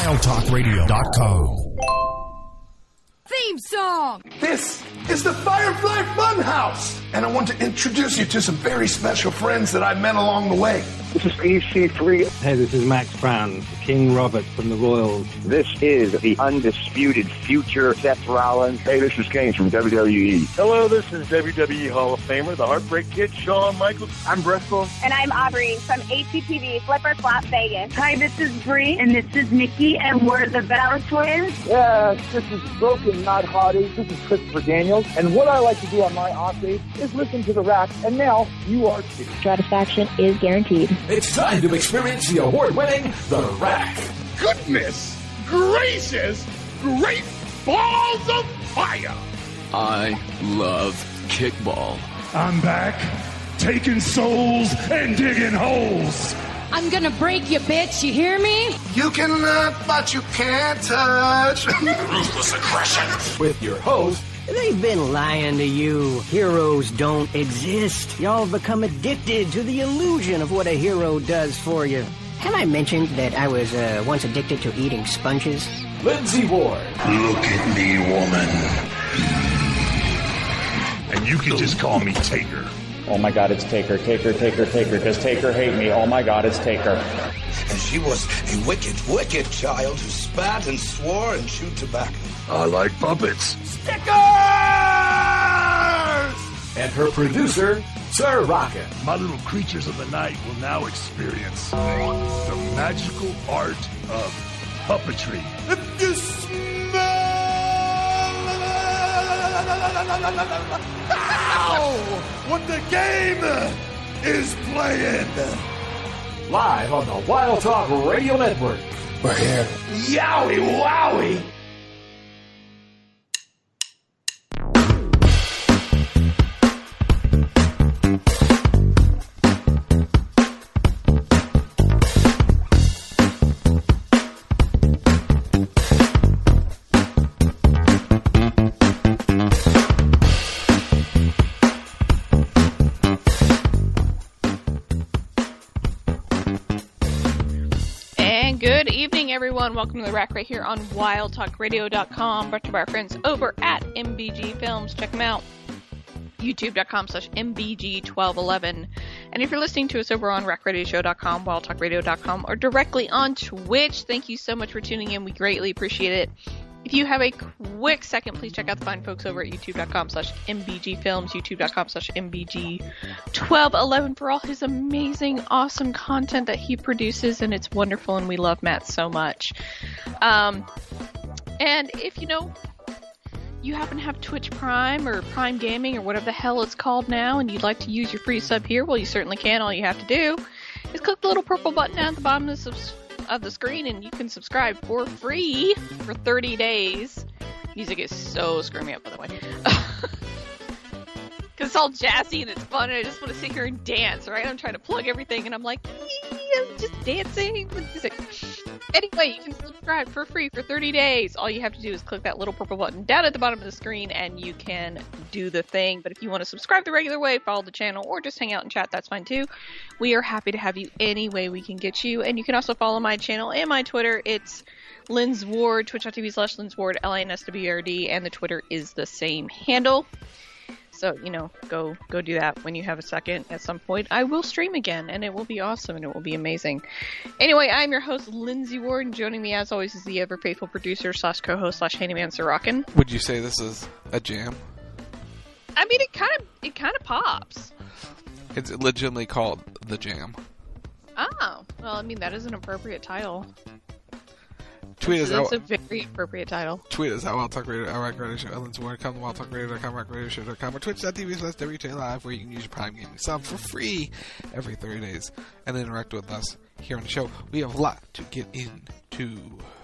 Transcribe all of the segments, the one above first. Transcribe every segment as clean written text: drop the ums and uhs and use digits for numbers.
wildtalkradio.com. Theme song! This is the Firefly Funhouse, and I want to introduce you to some very special friends that I've met along the way. This is EC3. Hey, this is Max Brown, King Robert from the Royals. This is the undisputed future Seth Rollins. Hey, this is Kane from WWE. Hello, this is WWE Hall of Famer, the Heartbreak Kid, Shawn Michaels. I'm Bristol. And I'm Aubrey from HGTV Flipper Flop Vegas. Hi, this is Bree, and this is Nikki, and we're the Valor Twins. Yeah, this is Broken Not Hottie. This is Christopher Daniels. And what I like to do on my off days is listen to the Rack, and now you are too. Satisfaction is guaranteed. It's time to experience the award-winning The Rack. Goodness gracious, great balls of fire! I love kickball. I'm back, taking souls and digging holes. I'm gonna break you, bitch, you hear me? You can look, but you can't touch. Ruthless aggression. With your host, They've been lying to you. Heroes don't exist. Y'all become addicted to the illusion of what a hero does for you. Have I mentioned that I was once addicted to eating sponges? Lindsay Ward. Look at me, woman. And you can just call me Taker. Oh my God, it's Taker. Taker. Does Taker hate me? Oh my God, it's Taker. And she was a wicked, wicked child who spat and swore and chewed tobacco. I like puppets. Stickers! And her producer, Sir Rocket. My little creatures of the night will now experience the magical art of puppetry. If you smell what the game is playing. Live on the Wild Talk Radio Network. We're here. Yowie wowie! Everyone, welcome to The Rack right here on wildtalkradio.com, brought to you by our friends over at MBG Films. Check them out, youtube.com/MBG1211. And if you're listening to us over on rackradioshow.com, wildtalkradio.com, or directly on Twitch, thank you so much for tuning in. We greatly appreciate it. If you have a quick second, please check out the fine folks over at youtube.com/MBG Films, youtube.com/MBG1211 for all his amazing, awesome content that he produces, and it's wonderful, and we love Matt so much. And if you happen to have Twitch Prime or Prime Gaming or whatever the hell it's called now, and you'd like to use your free sub here, well, you certainly can. All you have to do is click the little purple button down at the bottom of the screen, and you can subscribe for free for 30 days. Music is so screwing me up, by the way. Because it's all jazzy and it's fun, and I just want to sit here and dance, right? I'm trying to plug everything, and I'm like, I'm just dancing with music. Anyway, you can subscribe for free for 30 days. All you have to do is click that little purple button down at the bottom of the screen, and you can do the thing. But if you want to subscribe the regular way, follow the channel, or just hang out and chat, that's fine too. We are happy to have you any way we can get you. And you can also follow my channel and my Twitter. It's Linz Ward, twitch.tv/Linz Ward, LINSWRD, and the Twitter is the same handle. So, go do that when you have a second. At some point, I will stream again, and it will be awesome, and it will be amazing. Anyway, I'm your host, Lindsay Ward, and joining me, as always, is the ever-faithful producer / co-host / handyman, Sir Rockin'. Would you say this is a jam? I mean, it kind of pops. It's legitimately called The Jam. Oh, well, I mean, that is an appropriate title. Tweet us That's a very appropriate title. Tweet us at Wild Talk Radio, at Rack Radio Show, Ellen's Word, come to wildtalkradio.com, rackradioshow.com, or twitch.tv/WTLive, where you can use your Prime Gaming sub for free every 30 days and interact with us here on the show. We have a lot to get into.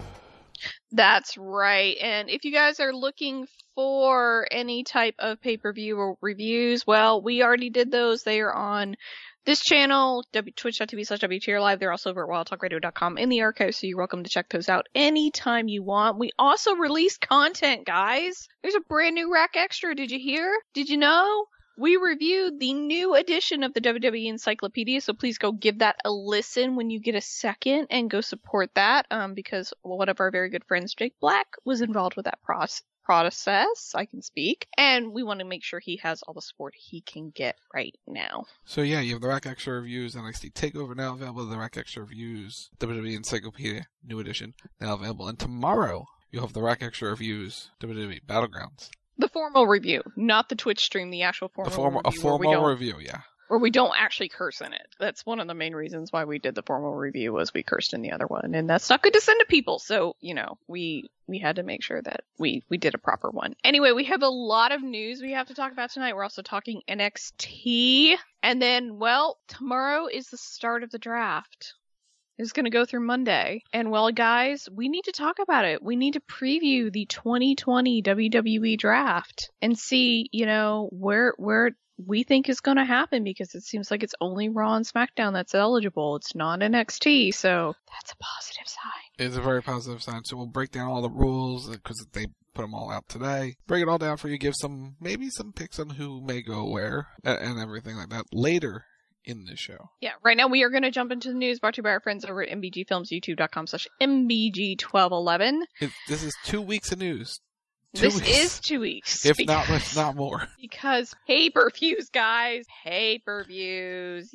That's right. And if you guys are looking for any type of pay-per-view or reviews, well, we already did those. They are on this channel, twitch.tv/WTRLive. They're also over at wildtalkradio.com in the archive, so you're welcome to check those out anytime you want. We also release content, guys. There's a brand new Rack Extra. Did you hear? Did you know? we reviewed the new edition of the WWE Encyclopedia, so please go give that a listen when you get a second and go support that, because one of our very good friends, Jake Black, was involved with that process. I can speak, and we want to make sure he has all the support he can get right now. So yeah, you have the Rack Extra Reviews NXT TakeOver now available. The Rack Extra Reviews WWE Encyclopedia New Edition now available, and tomorrow you'll have the Rack Extra Reviews WWE Battlegrounds. The formal review, not the Twitch stream, the actual formal review. A formal review, yeah. Where we don't actually curse in it. That's one of the main reasons why we did the formal review, was we cursed in the other one. And that's not good to send to people. So, we had to make sure that we did a proper one. Anyway, we have a lot of news we have to talk about tonight. We're also talking NXT. And then, tomorrow is the start of the draft. It's going to go through Monday. And guys, we need to talk about it. We need to preview the 2020 WWE draft and see, where we think is going to happen, because it seems like it's only Raw and SmackDown that's eligible. It's not NXT, so that's a positive sign. It's a very positive sign. So we'll break down all the rules, because they put them all out today. Break it all down for you, give maybe some picks on who may go where, and everything like that later in this show. Yeah, right now we are going to jump into the news brought to you by our friends over at MBG Films, youtube.com/MBG1211. This is 2 weeks of news. This is 2 weeks. If not more. Because pay-per-views, guys. Pay-per-views.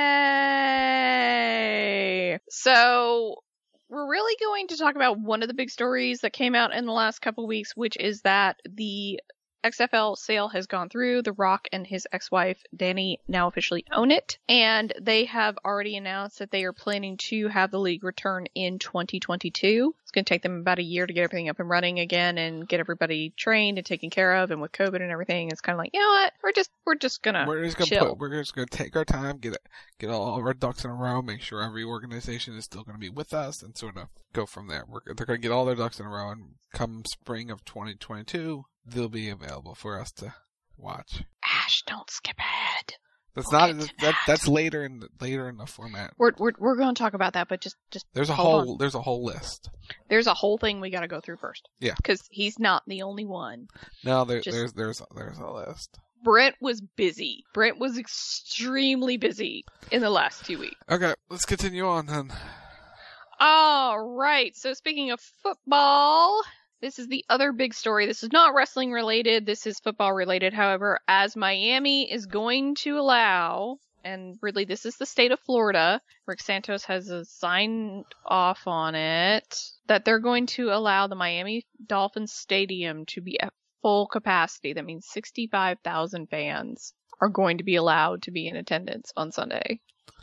Yay! So, we're really going to talk about one of the big stories that came out in the last couple weeks, which is that the XFL sale has gone through. The Rock and his ex-wife, Danny, now officially own it. And they have already announced that they are planning to have the league return in 2022. It's going to take them about a year to get everything up and running again and get everybody trained and taken care of. And with COVID and everything, it's kind of like, you know what? We're just gonna chill. We're just gonna take our time, get all of our ducks in a row, make sure every organization is still going to be with us, and sort of go from there. They're going to get all their ducks in a row, and come spring of 2022, they'll be available for us to watch. Ash, don't skip ahead. That's later in the format. We're going to talk about that, but just there's a whole list. There's a whole thing we got to go through first. Yeah, because he's not the only one. No, there's a list. Brent was busy. Brent was extremely busy in the last 2 weeks. Okay, let's continue on then. All right. So speaking of football, this is the other big story. This is not wrestling related. This is football related. However, as Miami is going to allow, and really this is the state of Florida, Rick Santos has signed off on it, that they're going to allow the Miami Dolphins Stadium to be at full capacity. That means 65,000 fans are going to be allowed to be in attendance on Sunday.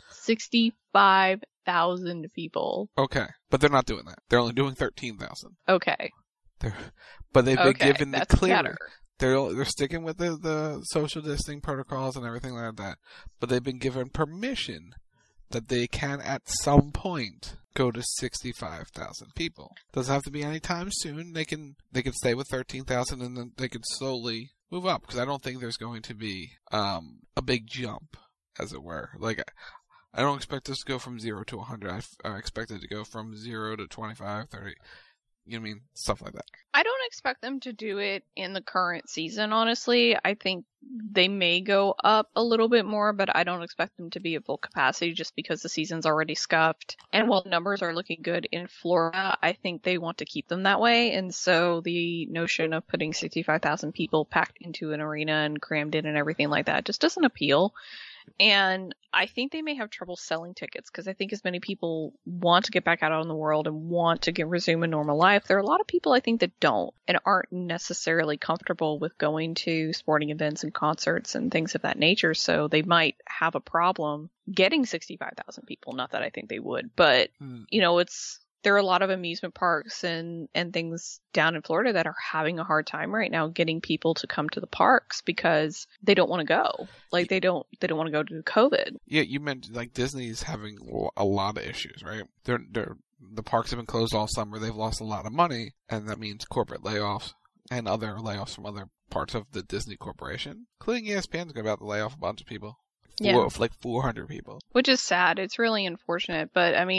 65,000 people. Okay, but they're not doing that. They're only doing 13,000. Okay. But they've been given the clear. Better. They're sticking with the social distancing protocols and everything like that. But they've been given permission that they can at some point go to 65,000 people. Doesn't have to be anytime soon. They can stay with 13,000 and then they can slowly move up, because I don't think there's going to be a big jump, as it were. Like, I don't expect us to go from 0 to 100. I expect it to go from 0 to 25, 30. You know what I mean? Stuff like that. I don't expect them to do it in the current season, honestly. I think they may go up a little bit more, but I don't expect them to be at full capacity just because the season's already scuffed. And while numbers are looking good in Florida, I think they want to keep them that way. And so the notion of putting 65,000 people packed into an arena and crammed in and everything like that just doesn't appeal. And I think they may have trouble selling tickets, because I think as many people want to get back out on the world and want to resume a normal life, there are a lot of people I think that don't and aren't necessarily comfortable with going to sporting events and concerts and things of that nature. So they might have a problem getting 65,000 people. Not that I think they would, but there are a lot of amusement parks and things down in Florida that are having a hard time right now getting people to come to the parks because they don't want to go. Like, they don't want to go due to COVID. Yeah, you mentioned like Disney's having a lot of issues, right? The parks have been closed all summer. They've lost a lot of money, and that means corporate layoffs and other layoffs from other parts of the Disney corporation, including ESPN's going to have to lay off a bunch of people. Yeah. Like 400 people. Which is sad. It's really unfortunate. But, I mean,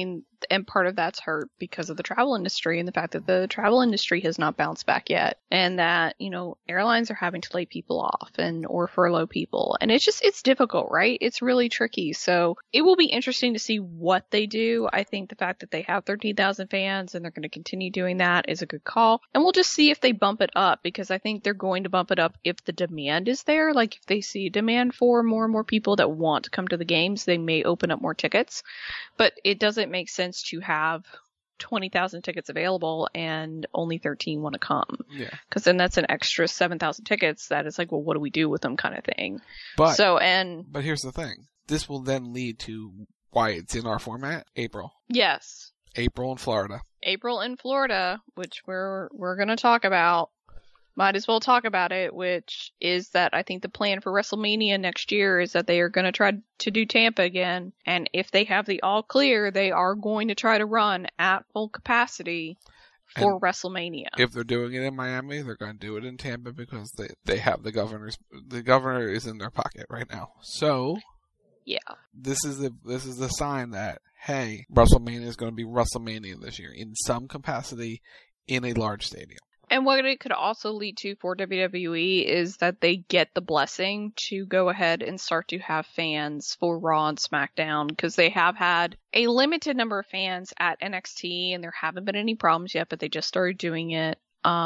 And part of that's hurt because of the travel industry and the fact that the travel industry has not bounced back yet. And that, airlines are having to lay people off or furlough people. And it's difficult, right? It's really tricky. So it will be interesting to see what they do. I think the fact that they have 13,000 fans and they're going to continue doing that is a good call. And we'll just see if they bump it up, because I think they're going to bump it up if the demand is there. Like if they see demand for more and more people that want to come to the games, they may open up more tickets. But it doesn't make sense to have 20,000 tickets available and only 13 want to come. Yeah. Because then that's an extra 7,000 tickets that is like, well, what do we do with them kind of thing. But here's the thing. This will then lead to why it's in our format, April. Yes. April in Florida. April in Florida, which we're going to talk about. Might as well talk about it, which is that I think the plan for WrestleMania next year is that they are going to try to do Tampa again. And if they have the all clear, they are going to try to run at full capacity for WrestleMania. If they're doing it in Miami, they're going to do it in Tampa because they have the governor is in their pocket right now. So yeah, this is the sign that, hey, WrestleMania is going to be WrestleMania this year in some capacity in a large stadium. And what it could also lead to for WWE is that they get the blessing to go ahead and start to have fans for Raw and SmackDown, because they have had a limited number of fans at NXT and there haven't been any problems yet, but they just started doing it.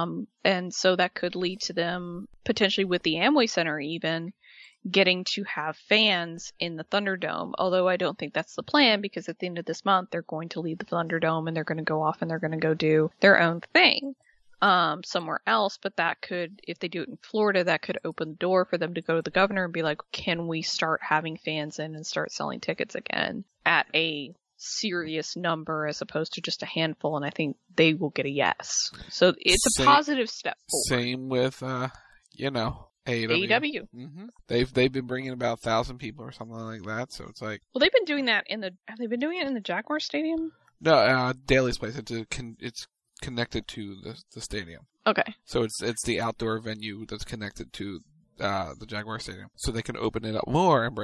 And so that could lead to them potentially with the Amway Center even getting to have fans in the Thunderdome, although I don't think that's the plan, because at the end of this month they're going to leave the Thunderdome and they're going to go off and they're going to go do their own thing somewhere else. But that could, if they do it in Florida, that could open the door for them to go to the governor and be like, can we start having fans in and start selling tickets again at a serious number as opposed to just a handful? And I think they will get a yes. So it's a positive step forward. Same with AEW. Mm-hmm. They've been bringing about 1,000 people or something like that. So it's like, well, they've been doing that have they been doing it in the Jaguar Stadium? No, Daly's Place. It's connected to the stadium. Okay. So it's the outdoor venue that's connected to the Jaguar Stadium. So they can open it up more and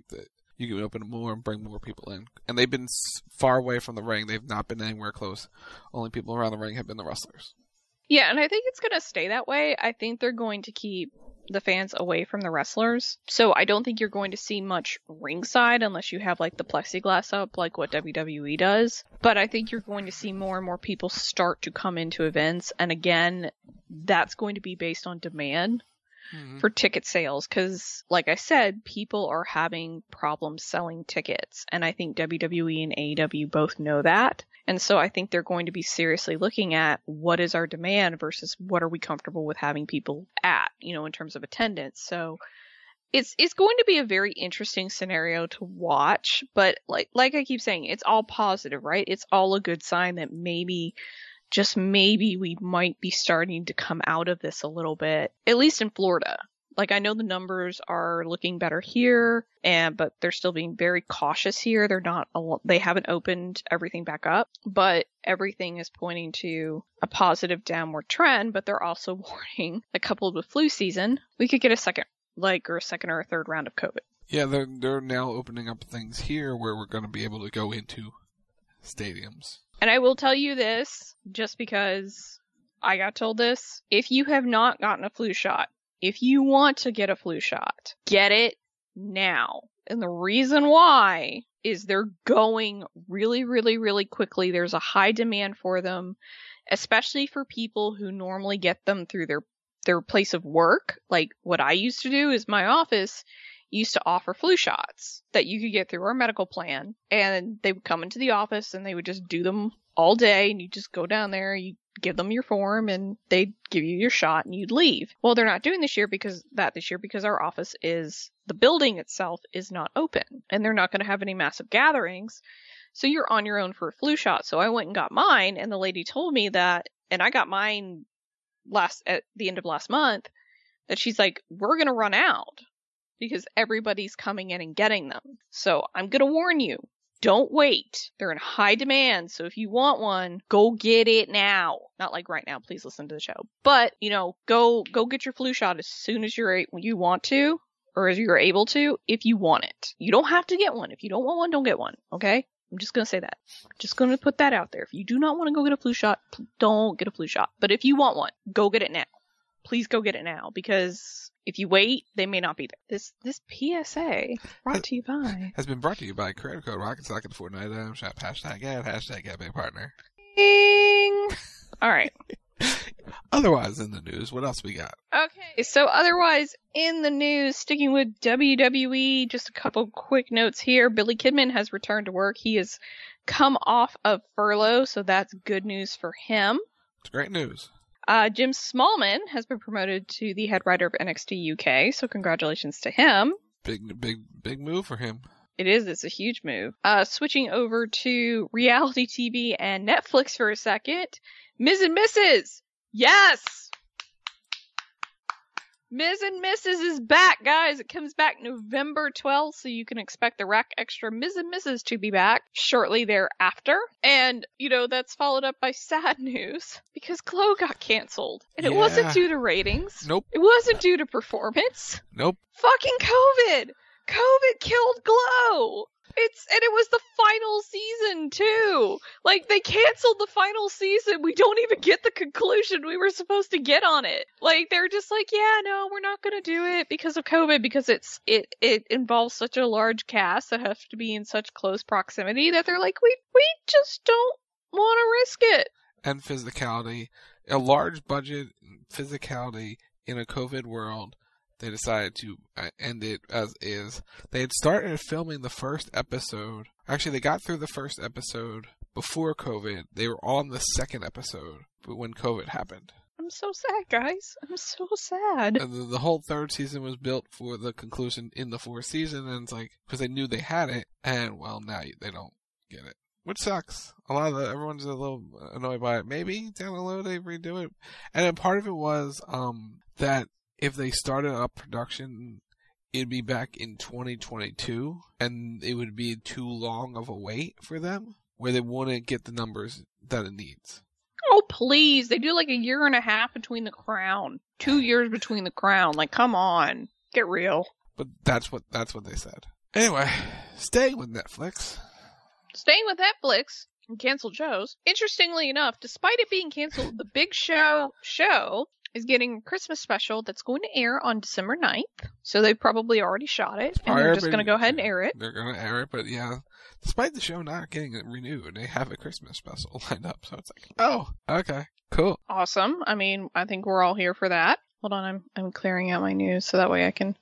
you can open it more and bring more people in. And they've been far away from the ring. They've not been anywhere close. Only people around the ring have been the wrestlers. Yeah, and I think it's going to stay that way. I think they're going to keep the fans away from the wrestlers. So I don't think you're going to see much ringside unless you have like the plexiglass up like what WWE does. But I think you're going to see more and more people start to come into events. And again, that's going to be based on demand for ticket sales. Because like I said, people are having problems selling tickets. And I think WWE and AEW both know that. And so I think they're going to be seriously looking at what is our demand versus what are we comfortable with having people at, in terms of attendance. So it's going to be a very interesting scenario to watch. But like I keep saying, it's all positive, right? It's all a good sign that maybe, just maybe, we might be starting to come out of this a little bit, at least in Florida. Like, I know the numbers are looking better here, but they're still being very cautious here. They haven't opened everything back up, but everything is pointing to a positive downward trend. But they're also warning that coupled with flu season, we could get a second or a third round of COVID. Yeah, they're now opening up things here where we're going to be able to go into stadiums. And I will tell you this, just because I got told this, if you have not gotten a flu shot, if you want to get a flu shot, get it now. And the reason why is they're going really, really, really quickly. There's a high demand for them, especially for people who normally get them through their place of work. Like what I used to do is my office used to offer flu shots that you could get through our medical plan. And they would come into the office and they would just do them all day. And you just go down there, you give them your form and they'd give you your shot and you'd leave. Well, they're not doing this year because our office the building itself is not open and they're not going to have any massive gatherings. So you're on your own for a flu shot. So I went and got mine, and the lady told me that, and I got mine at the end of last month, that she's like, we're going to run out because everybody's coming in and getting them. So I'm going to warn you. Don't wait. They're in high demand. So if you want one, go get it now. Not like right now. Please listen to the show. But, go get your flu shot as soon as you want to, or as you're able to, if you want it. You don't have to get one. If you don't want one, don't get one. Okay? I'm just going to say that. Just going to put that out there. If you do not want to go get a flu shot, don't get a flu shot. But if you want one, go get it now. Please go get it now, because if you wait, they may not be there. This PSA brought to you by... has been brought to you by creator code Rocket at Fortnite item shop, #ad big partner. Ding! Alright. Otherwise in the news, what else we got? Okay, so otherwise in the news, sticking with WWE, just a couple quick notes here. Billy Kidman has returned to work. He has come off of furlough, so that's good news for him. It's great news. Jim Smallman has been promoted to the head writer of NXT UK, so congratulations to him. Big move for him. It is. It's a huge move. Switching over to reality TV and Netflix for a second. Ms. and Mrs. Yes! Ms. and Mrs. is back, guys. It comes back November 12th, so you can expect the Rack Extra Ms. and Mrs. to be back shortly thereafter. And, that's followed up by sad news, because Glow got canceled. And it wasn't due to ratings. Nope. It wasn't due to performance. Nope. Fucking COVID! COVID killed Glow! And it was the final season, too. Like, they canceled the final season. We don't even get the conclusion we were supposed to get on it. Like, they're just like, yeah, no, we're not gonna do it because of COVID, because it involves such a large cast that have to be in such close proximity that they're like, we just don't want to risk it. And physicality. A large budget physicality in a COVID world. They decided to end it as is. They had started filming the first episode. Actually, they got through the first episode before COVID. They were on the second episode when COVID happened. I'm so sad, guys. I'm so sad. And the whole third season was built for the conclusion in the fourth season, and it's like, because they knew they had it, and well, now they don't get it. Which sucks. Everyone's a little annoyed by it. Maybe down the road they redo it. And then part of it was that if they started up production, it'd be back in 2022, and it would be too long of a wait for them, where they wouldn't get the numbers that it needs. Oh, please. They do like a year and a half between the Crown. 2 years between the Crown. Like, come on. Get real. But that's what they said. Anyway, staying with Netflix. Staying with Netflix and canceled shows. Interestingly enough, despite it being canceled, the Big Show is getting a Christmas special that's going to air on December 9th. So they probably already shot it, and they're just going to go ahead and air it. They're going to air it, but yeah, despite the show not getting renewed, they have a Christmas special lined up. So it's like, oh, okay, cool. Awesome. I mean, I think we're all here for that. Hold on, I'm clearing out my news so that way I can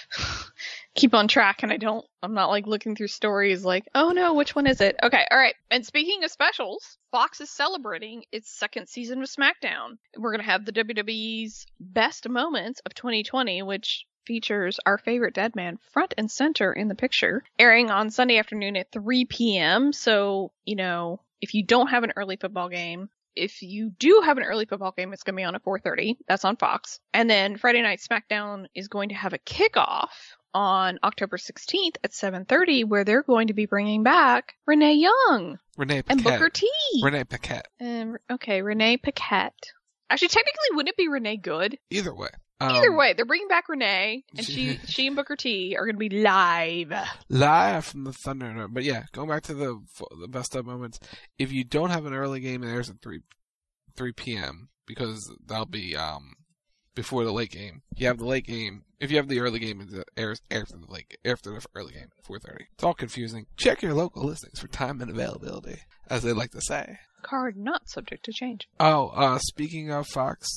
keep on track and I'm not like looking through stories like, oh no, which one is it? Okay, alright. And speaking of specials, Fox is celebrating its second season of SmackDown. We're going to have the WWE's Best Moments of 2020, which features our favorite dead man front and center in the picture, airing on Sunday afternoon at 3 p.m. So, if you don't have an early football game, if you do have an early football game, it's going to be on at 4:30. That's on Fox. And then Friday Night SmackDown is going to have a kickoff on October 16th at 7:30, where they're going to be bringing back Renee Young. Renee Paquette. And Booker T. Renee Paquette. Okay, Renee Paquette. Actually, technically, wouldn't it be Renee Good? Either way. Either way, they're bringing back Renee, and she and Booker T are going to be live from the Thunderdome. But yeah, going back to the best of moments, if you don't have an early game, it airs at 3 p.m. because that'll be before the late game. You have the late game. If you have the early game, it airs after the early game, 4:30. It's all confusing. Check your local listings for time and availability, as they like to say. Card not subject to change. Oh, speaking of Fox.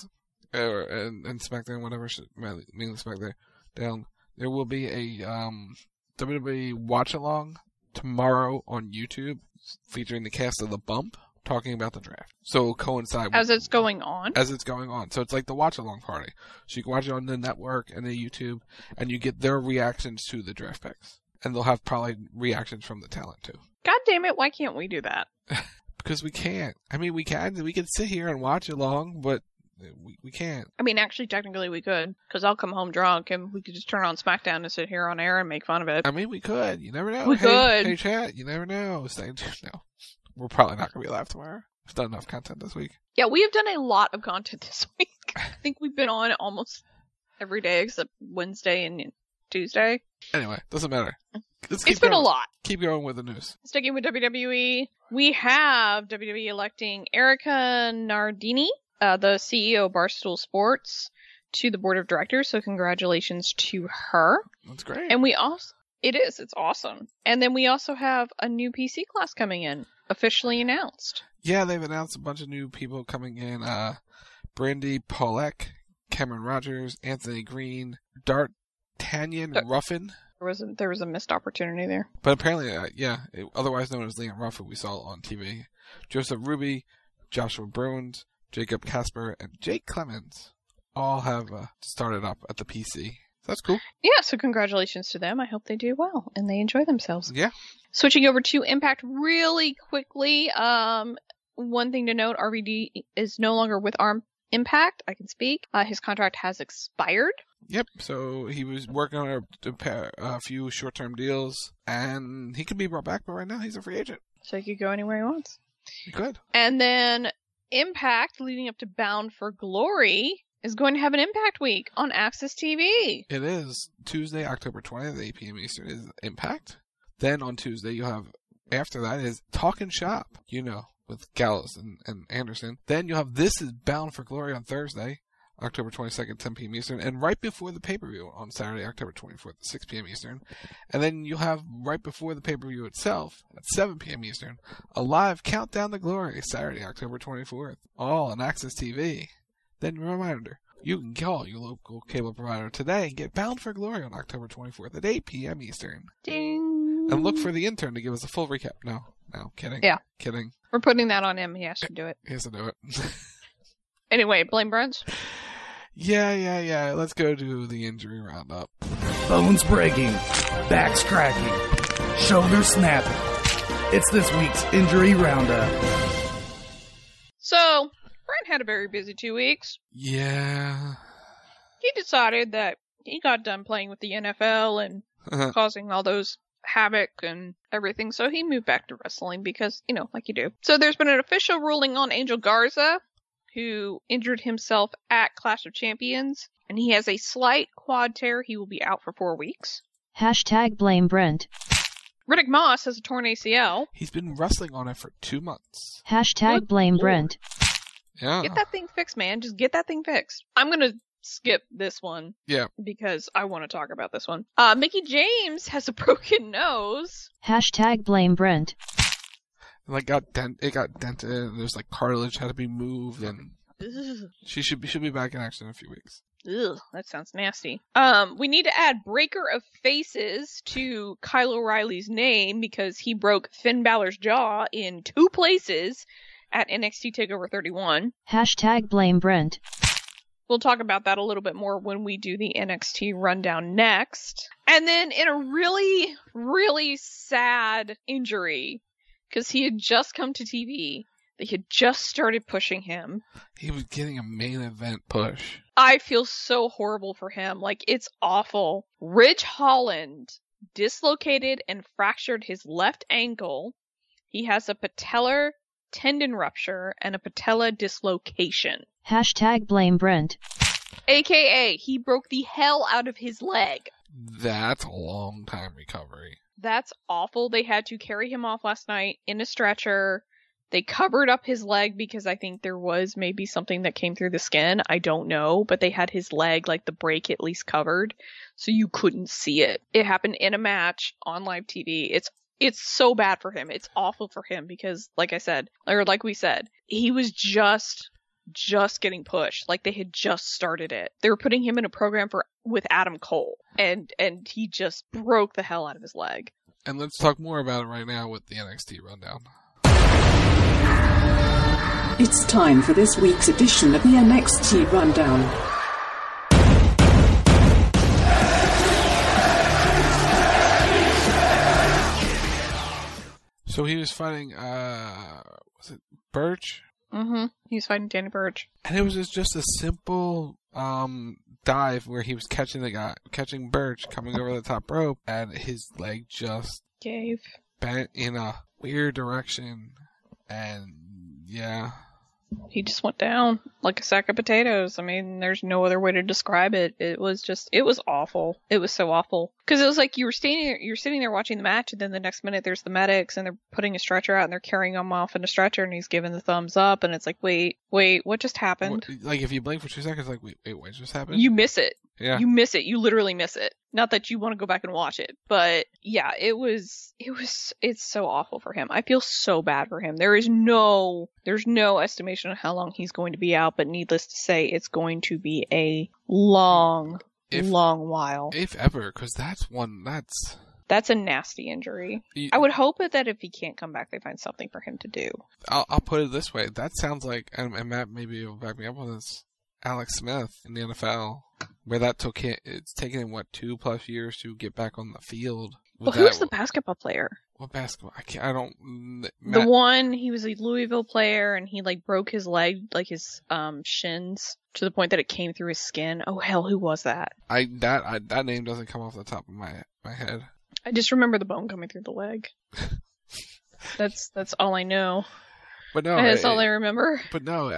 And SmackDown, whatever, mainly SmackDown, there will be a WWE watch-along tomorrow on YouTube featuring the cast of The Bump talking about the draft. So it'll coincide as it's going on? As it's going on. So it's like the watch-along party. So you can watch it on the network and the YouTube, and you get their reactions to the draft picks. And they'll have probably reactions from the talent, too. God damn it, why can't we do that? Because we can't. I mean, we can sit here and watch along, but we can't. I mean, actually, technically we could, because I'll come home drunk and we could just turn on SmackDown and sit here on air and make fun of it. I mean, we could. You never know. We could. Hey, chat, you never know. Stay tuned. No, we're probably not going to be live tomorrow. We've done enough content this week. Yeah, we have done a lot of content this week. I think we've been on almost every day except Wednesday and Tuesday. Anyway, doesn't matter. It's been a lot. Keep going with the news. Sticking with WWE, we have WWE electing Erica Nardini, the CEO of Barstool Sports, to the board of directors. So congratulations to her. That's great. And it's awesome. And then we also have a new PC class coming in, officially announced. Yeah, they've announced a bunch of new people coming in. Brandy Polek, Cameron Rogers, Anthony Green, D'Artagnan Ruffin. There was a missed opportunity there. But apparently, otherwise known as Liam Ruffin, we saw it on TV. Joseph Ruby, Joshua Bruins, Jacob Casper, and Jake Clemens all have started up at the PC. That's cool. Yeah, so congratulations to them. I hope they do well and they enjoy themselves. Yeah. Switching over to Impact really quickly. One thing to note, RVD is no longer with Impact. I can speak. His contract has expired. Yep, so he was working on a few short-term deals, and he could be brought back, but right now he's a free agent. So he could go anywhere he wants. He could. And then Impact, leading up to Bound for Glory, is going to have an Impact Week on Access TV. It is. Tuesday, October 20th, 8 p.m. Eastern is Impact. Then on Tuesday, you'll have, after that is Talkin' Shop, with Gallows and Anderson. Then you'll have This is Bound for Glory on Thursday, October 22nd, 10 p.m. Eastern, and right before the pay-per-view on Saturday, October 24th, 6 p.m. Eastern. And then you'll have, right before the pay-per-view itself, at 7 p.m. Eastern, a live Countdown to Glory, Saturday, October 24th, all on Access TV. Then a reminder, you can call your local cable provider today and get Bound for Glory on October 24th at 8 p.m. Eastern. Ding! And look for the intern to give us a full recap. No, kidding. Yeah. Kidding. We're putting that on him. He has to do it. He has to do it. Anyway, Blame Brunch? Yeah. Let's go to the injury roundup. Bones breaking, backs cracking, shoulders snapping. It's this week's injury roundup. So, Brent had a very busy 2 weeks. Yeah. He decided that he got done playing with the NFL and causing all those havoc and everything, so he moved back to wrestling because, like you do. So there's been an official ruling on Angel Garza, who injured himself at Clash of Champions, and he has a slight quad tear. He will be out for 4 weeks. #blame Brent. Riddick Moss has a torn ACL. He's been wrestling on it for 2 months. #blame Brent. Yeah. Get that thing fixed, man. Just get that thing fixed. I'm going to skip this one. Yeah. Because I want to talk about this one. Mickie James has a broken nose. #blame Brent. It got dented, and there's cartilage had to be moved, and she should be back in action in a few weeks. Ugh, that sounds nasty. We need to add Breaker of Faces to Kyle O'Reilly's name because he broke Finn Balor's jaw in 2 places at NXT TakeOver 31. #blame Brent. We'll talk about that a little bit more when we do the NXT rundown next. And then in a really, really sad injury, because he had just come to TV, they had just started pushing him. He was getting a main event push. I feel so horrible for him. It's awful. Ridge Holland dislocated and fractured his left ankle. He has a patellar tendon rupture and a patella dislocation. #blame Brent. AKA, he broke the hell out of his leg. That's a long time recovery. That's awful. They had to carry him off last night in a stretcher. They covered up his leg because I think there was maybe something that came through the skin. I don't know, but they had his leg, the break at least covered, so you couldn't see it. It happened in a match on live TV. It's so bad for him. It's awful for him because, like we said, he was just getting pushed. They had just started it. They were putting him in a program with Adam Cole, and he just broke the hell out of his leg. And let's talk more about it right now with the NXT rundown. It's time for this week's edition of the NXT rundown. So he was fighting, was it Burch? Mm-hmm. He was fighting Danny Burch. And it was just a simple dive where he was catching Burch coming over the top rope, and his leg just gave, bent in a weird direction, and yeah. He just went down like a sack of potatoes. I mean, there's no other way to describe it. It was awful. It was so awful. Because it was like you're sitting there watching the match, and then the next minute there's the medics, and they're putting a stretcher out, and they're carrying him off in a stretcher, and he's giving the thumbs up, and it's like, wait, what just happened? Like, if you blink for 2 seconds, like, wait, what just happened? You miss it. Yeah. You miss it. You literally miss it. Not that you want to go back and watch it, but yeah, it's so awful for him. I feel so bad for him. There's no estimation of how long he's going to be out, but needless to say, it's going to be a long while. If ever, because that's a nasty injury. I would hope that if he can't come back, they find something for him to do. I'll put it this way. That sounds like, and Matt maybe will back me up on this, Alex Smith in the NFL, where it's taken him, 2+ years to get back on the field. Well, who's the basketball player? What basketball? The one, he was a Louisville player, and he broke his leg, his shins, to the point that it came through his skin. Oh hell, who was that? That name doesn't come off the top of my head. I just remember the bone coming through the leg. That's all I know. But no, that's all I remember. But no,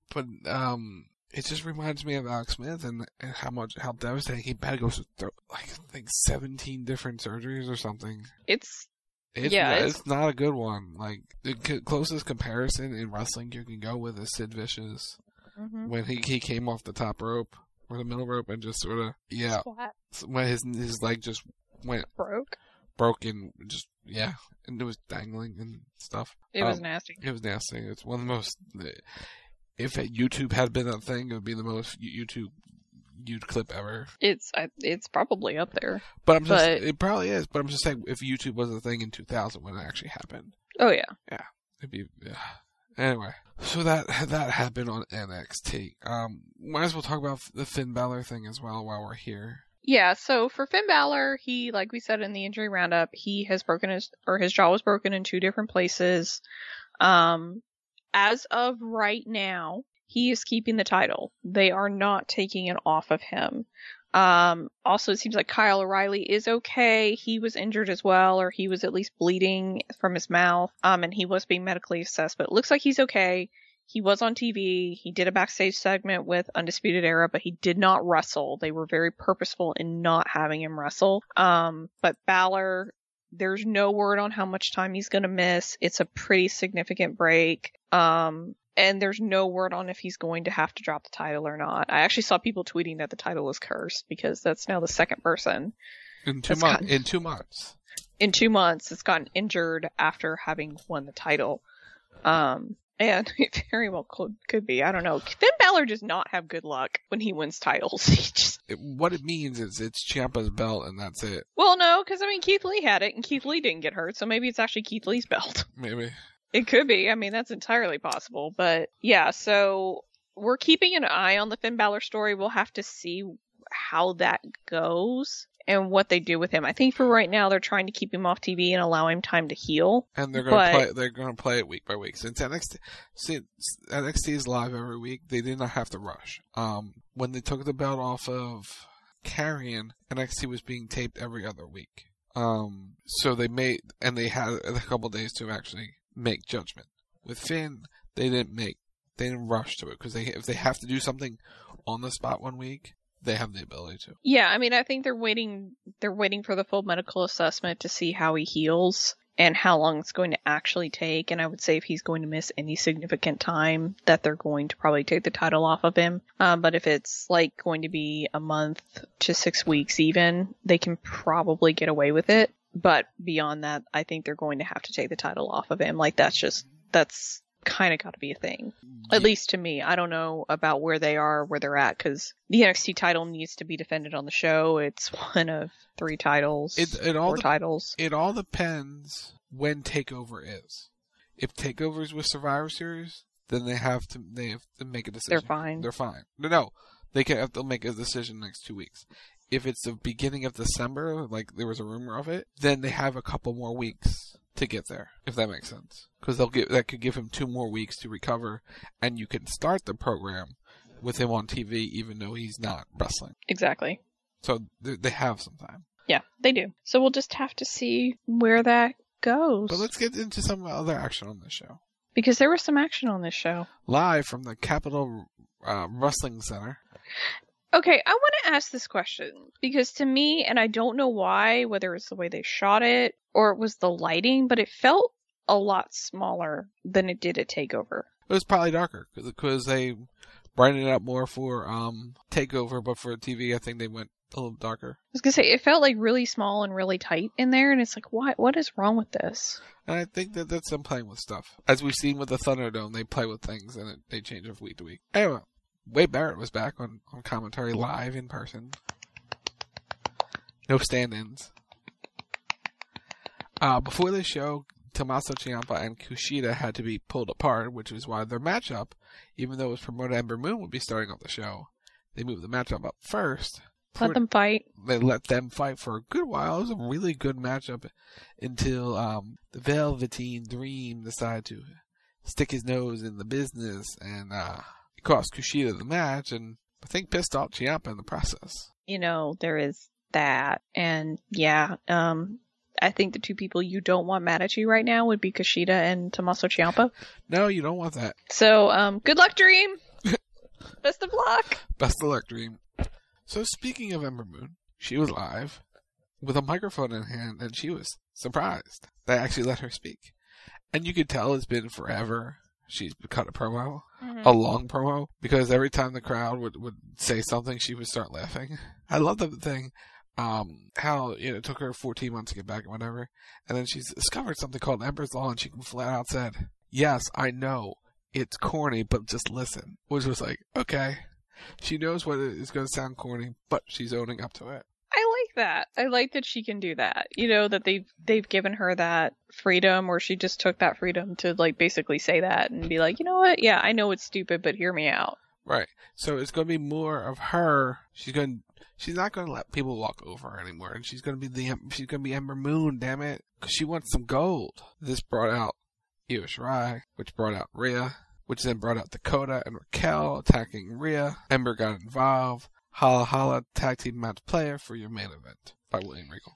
it just reminds me of Alex Smith and how devastating he had to go through, 17 different surgeries or something. It's not a good one. Like, the closest comparison in wrestling you can go with is Sid Vicious, when he came off the top rope or the middle rope and just sort of when his leg just went broke and just and it was dangling and stuff. It was nasty. It was nasty. It's one of the most. If YouTube had been a thing, it would be the most YouTube clip ever. It's probably up there. It probably is. But I'm just saying, if YouTube was a thing in 2000 when it actually happened. Oh yeah. Yeah. It'd be. Yeah. Anyway, so that happened on NXT. Might as well talk about the Finn Balor thing as well while we're here. Yeah, so for Finn Balor, he, like we said in the injury roundup, he has his jaw was broken in 2 different places. As of right now, he is keeping the title. They are not taking it off of him. Also, it seems like Kyle O'Reilly is okay. He was injured as well, or he was at least bleeding from his mouth, and he was being medically assessed, but it looks like he's okay. He was on TV. He did a backstage segment with Undisputed Era, but he did not wrestle. They were very purposeful in not having him wrestle. But Balor, there's no word on how much time he's going to miss. It's a pretty significant break. And there's no word on if he's going to have to drop the title or not. I actually saw people tweeting that the title is cursed, because that's now the second person. In 2 months. In 2 months, it's gotten injured after having won the title. And it very well could be. I don't know. Finn Balor does not have good luck when he wins titles. What it means is it's Ciampa's belt and that's it. Well, no, because Keith Lee had it and Keith Lee didn't get hurt, so maybe it's actually Keith Lee's belt. Maybe. It could be. That's entirely possible. But yeah, so we're keeping an eye on the Finn Balor story. We'll have to see how that goes and what they do with him. I think for right now, they're trying to keep him off TV and allow him time to heal. And they're going to play it week by week. Since NXT is live every week, they did not have to rush. When they took the belt off of Karrion, NXT was being taped every other week. So they had a couple days to actually make judgment. With Finn, they didn't rush to it, because if they have to do something on the spot one week, they have the ability to. Yeah, I think they're waiting for the full medical assessment to see how he heals and how long it's going to actually take. And I would say if he's going to miss any significant time, that they're going to probably take the title off of him. But if it's going to be a month to 6 weeks even, they can probably get away with it. But beyond that, I think they're going to have to take the title off of him. That's kind of got to be a thing. At least to me. I don't know about where they're at, because the NXT title needs to be defended on the show. It's one of 3 titles, 4 titles. It all depends when TakeOver is. If TakeOver is with Survivor Series, then they have to make a decision. They're fine. No, they'll make a decision next 2 weeks. If it's the beginning of December, like there was a rumor of it, then they have a couple more weeks to get there, if that makes sense. Because that could give him 2 more weeks to recover, and you can start the program with him on TV, even though he's not wrestling. Exactly. So they have some time. Yeah, they do. So we'll just have to see where that goes. But let's get into some other action on this show. Because there was some action on this show. Live from the Capitol Wrestling Center. Okay, I want to ask this question. Because to me, and I don't know why, whether it's the way they shot it or it was the lighting, but it felt a lot smaller than it did at TakeOver. It was probably darker because they brightened it up more for TakeOver, but for TV, I think they went a little darker. I was gonna say, it felt like really small and really tight in there, and it's like, what is wrong with this? And I think that that's them playing with stuff. As we've seen with the Thunderdome, they play with things and they change it from week to week. Anyway, Wade Barrett was back on commentary live in person. No stand-ins. Before the show, Tommaso Ciampa and Kushida had to be pulled apart, which was why their matchup, even though it was promoted Ember Moon would be starting off the show, they moved the matchup up first. Let them fight. They let them fight for a good while. It was a really good matchup until the Velveteen Dream decided to stick his nose in the business and it cost Kushida the match, and I think pissed off Ciampa in the process. You know, there is that, and yeah, I think the two people you don't want mad at you right now would be Kushida and Tommaso Ciampa. No, you don't want that. So, good luck, Dream! Best of luck! Best of luck, Dream. So speaking of Ember Moon, she was live with a microphone in hand, and she was surprised. They actually let her speak. And you could tell it's been forever she's cut a promo, a long promo, because every time the crowd would say something, she would start laughing. I love the thing, how it took her 14 months to get back and whatever, and then she's discovered something called Ember's Law, and she flat out said, "Yes, I know, it's corny, but just listen," which was like, okay. She knows what it is going to sound corny, but she's owning up to it. I like that. I like that she can do that. You know, that they've given her that freedom, or she just took that freedom to like basically say that and be like, you know what? Yeah, I know it's stupid, but hear me out. Right. So it's going to be more of her. She's not going to let people walk over her anymore, and she's going to be Ember Moon. Damn it, because she wants some gold. This brought out Io Shirai, which brought out Rhea, which then brought out Dakota and Raquel attacking Rhea. Ember got involved. Holla Holla tag team match player for your main event by William Regal.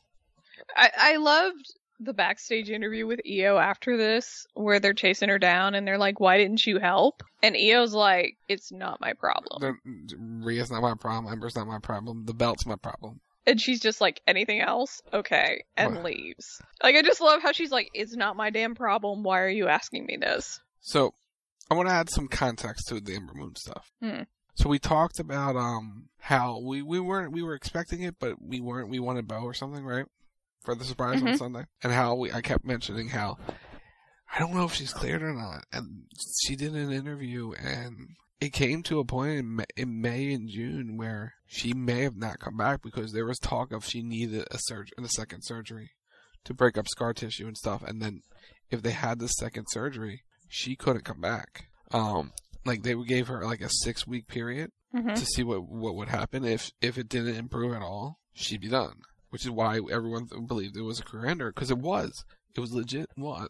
I loved the backstage interview with Io after this, where they're chasing her down and they're like, "Why didn't you help?" And Io's like, "It's not my problem. Rhea's not my problem. Ember's not my problem. The belt's my problem." And she's just like, "Anything else? Okay," and leaves. Like, I just love how she's like, "It's not my damn problem. Why are you asking me this?" So, I want to add some context to the Ember Moon stuff. So we talked about how we were expecting it, but we weren't. We wanted Bo or something, right? For the surprise on Sunday, and how I kept mentioning how I don't know if she's cleared or not, and she did an interview, and it came to a point in May and June where she may have not come back because there was talk of she needed a second surgery to break up scar tissue and stuff, and then if they had the second surgery, she couldn't come back. Like they gave her like a 6-week period to see what would happen. If it didn't improve at all, she'd be done. Which is why everyone believed it was a career ender, because it was legit.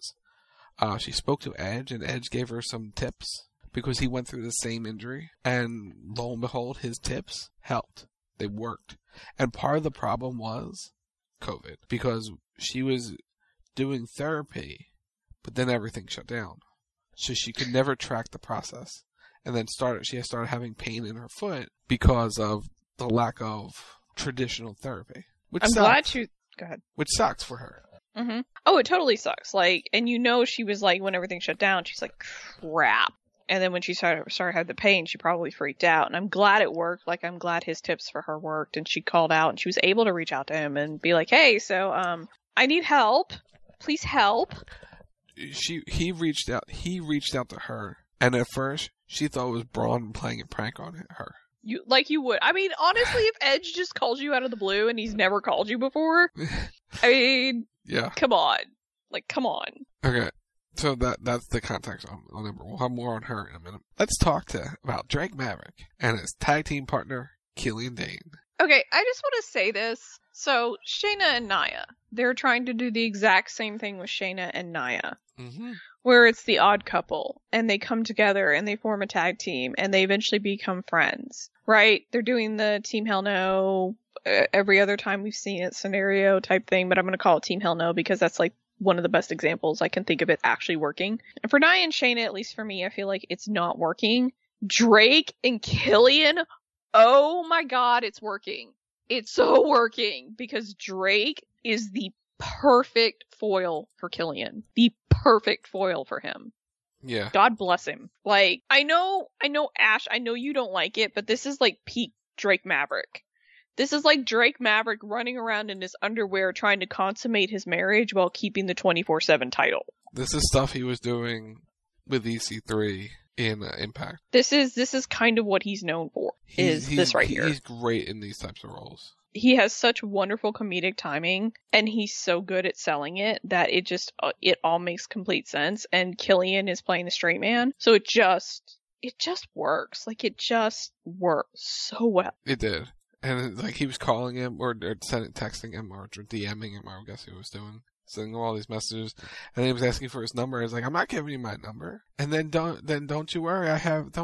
She spoke to Edge, and Edge gave her some tips because he went through the same injury, and lo and behold, his tips helped. They worked, and part of the problem was COVID, because she was doing therapy, but then everything shut down. So she could never track the process. And then she started having pain in her foot because of the lack of traditional therapy. Which I'm sucks. glad you... Go ahead. Which sucks for her. Oh, it totally sucks. Like, and you know she was like, when everything shut down, she's like, crap. And then when she started having the pain, she probably freaked out. And I'm glad it worked. Like, I'm glad his tips for her worked. And she called out, and she was able to reach out to him and be like, hey, so, I need help. Please help. He reached out to her, and at first she thought it was Braun playing a prank on her. You would. I mean, honestly, if Edge just calls you out of the blue and he's never called you before, I mean, yeah, come on, come on. Okay, so that's the context on Ember. We'll have more on her in a minute. Let's talk about Drake Maverick and his tag team partner Killian Dane. Okay, I just want to say this. So, Shayna and Nia, they're trying to do the exact same thing with Shayna and Nia. Where it's the odd couple, and they come together, and they form a tag team, and they eventually become friends, right? They're doing the Team Hell No every other time we've seen it scenario type thing, but I'm going to call it Team Hell No because that's like one of the best examples I can think of it actually working. And for Nia and Shayna, at least for me, I feel like it's not working. Drake and Killian, oh my god, it's working. It's so working because Drake is the perfect foil for Killian. The perfect foil for him. Yeah. God bless him. Like, I know, Ash, I know you don't like it, but this is like peak Drake Maverick. This is like Drake Maverick running around in his underwear trying to consummate his marriage while keeping the 24/7 title. This is stuff he was doing with EC3 in Impact. This is kind of what he's known for, this right here. He's great in these types of roles. He has such wonderful comedic timing, and he's so good at selling it that it all makes complete sense. And Killian is playing the straight man, so it just works. Like, it just works so well. It did. And like he was calling him or texting him or DMing him, or I guess he was doing, sending him all these messages, and he was asking for his number. I was like, I'm not giving you my number. And then don't you worry, I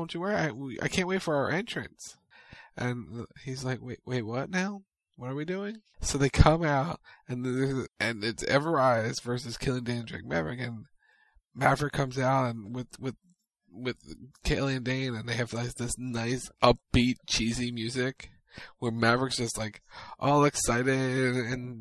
can't wait for our entrance. And he's like, wait, what now? What are we doing? So they come out, and it's Ever Rise versus Killian Dane and Drake Maverick, and Maverick comes out and with Killian Dane, and they have like this nice upbeat cheesy music. Where Maverick's just like all excited and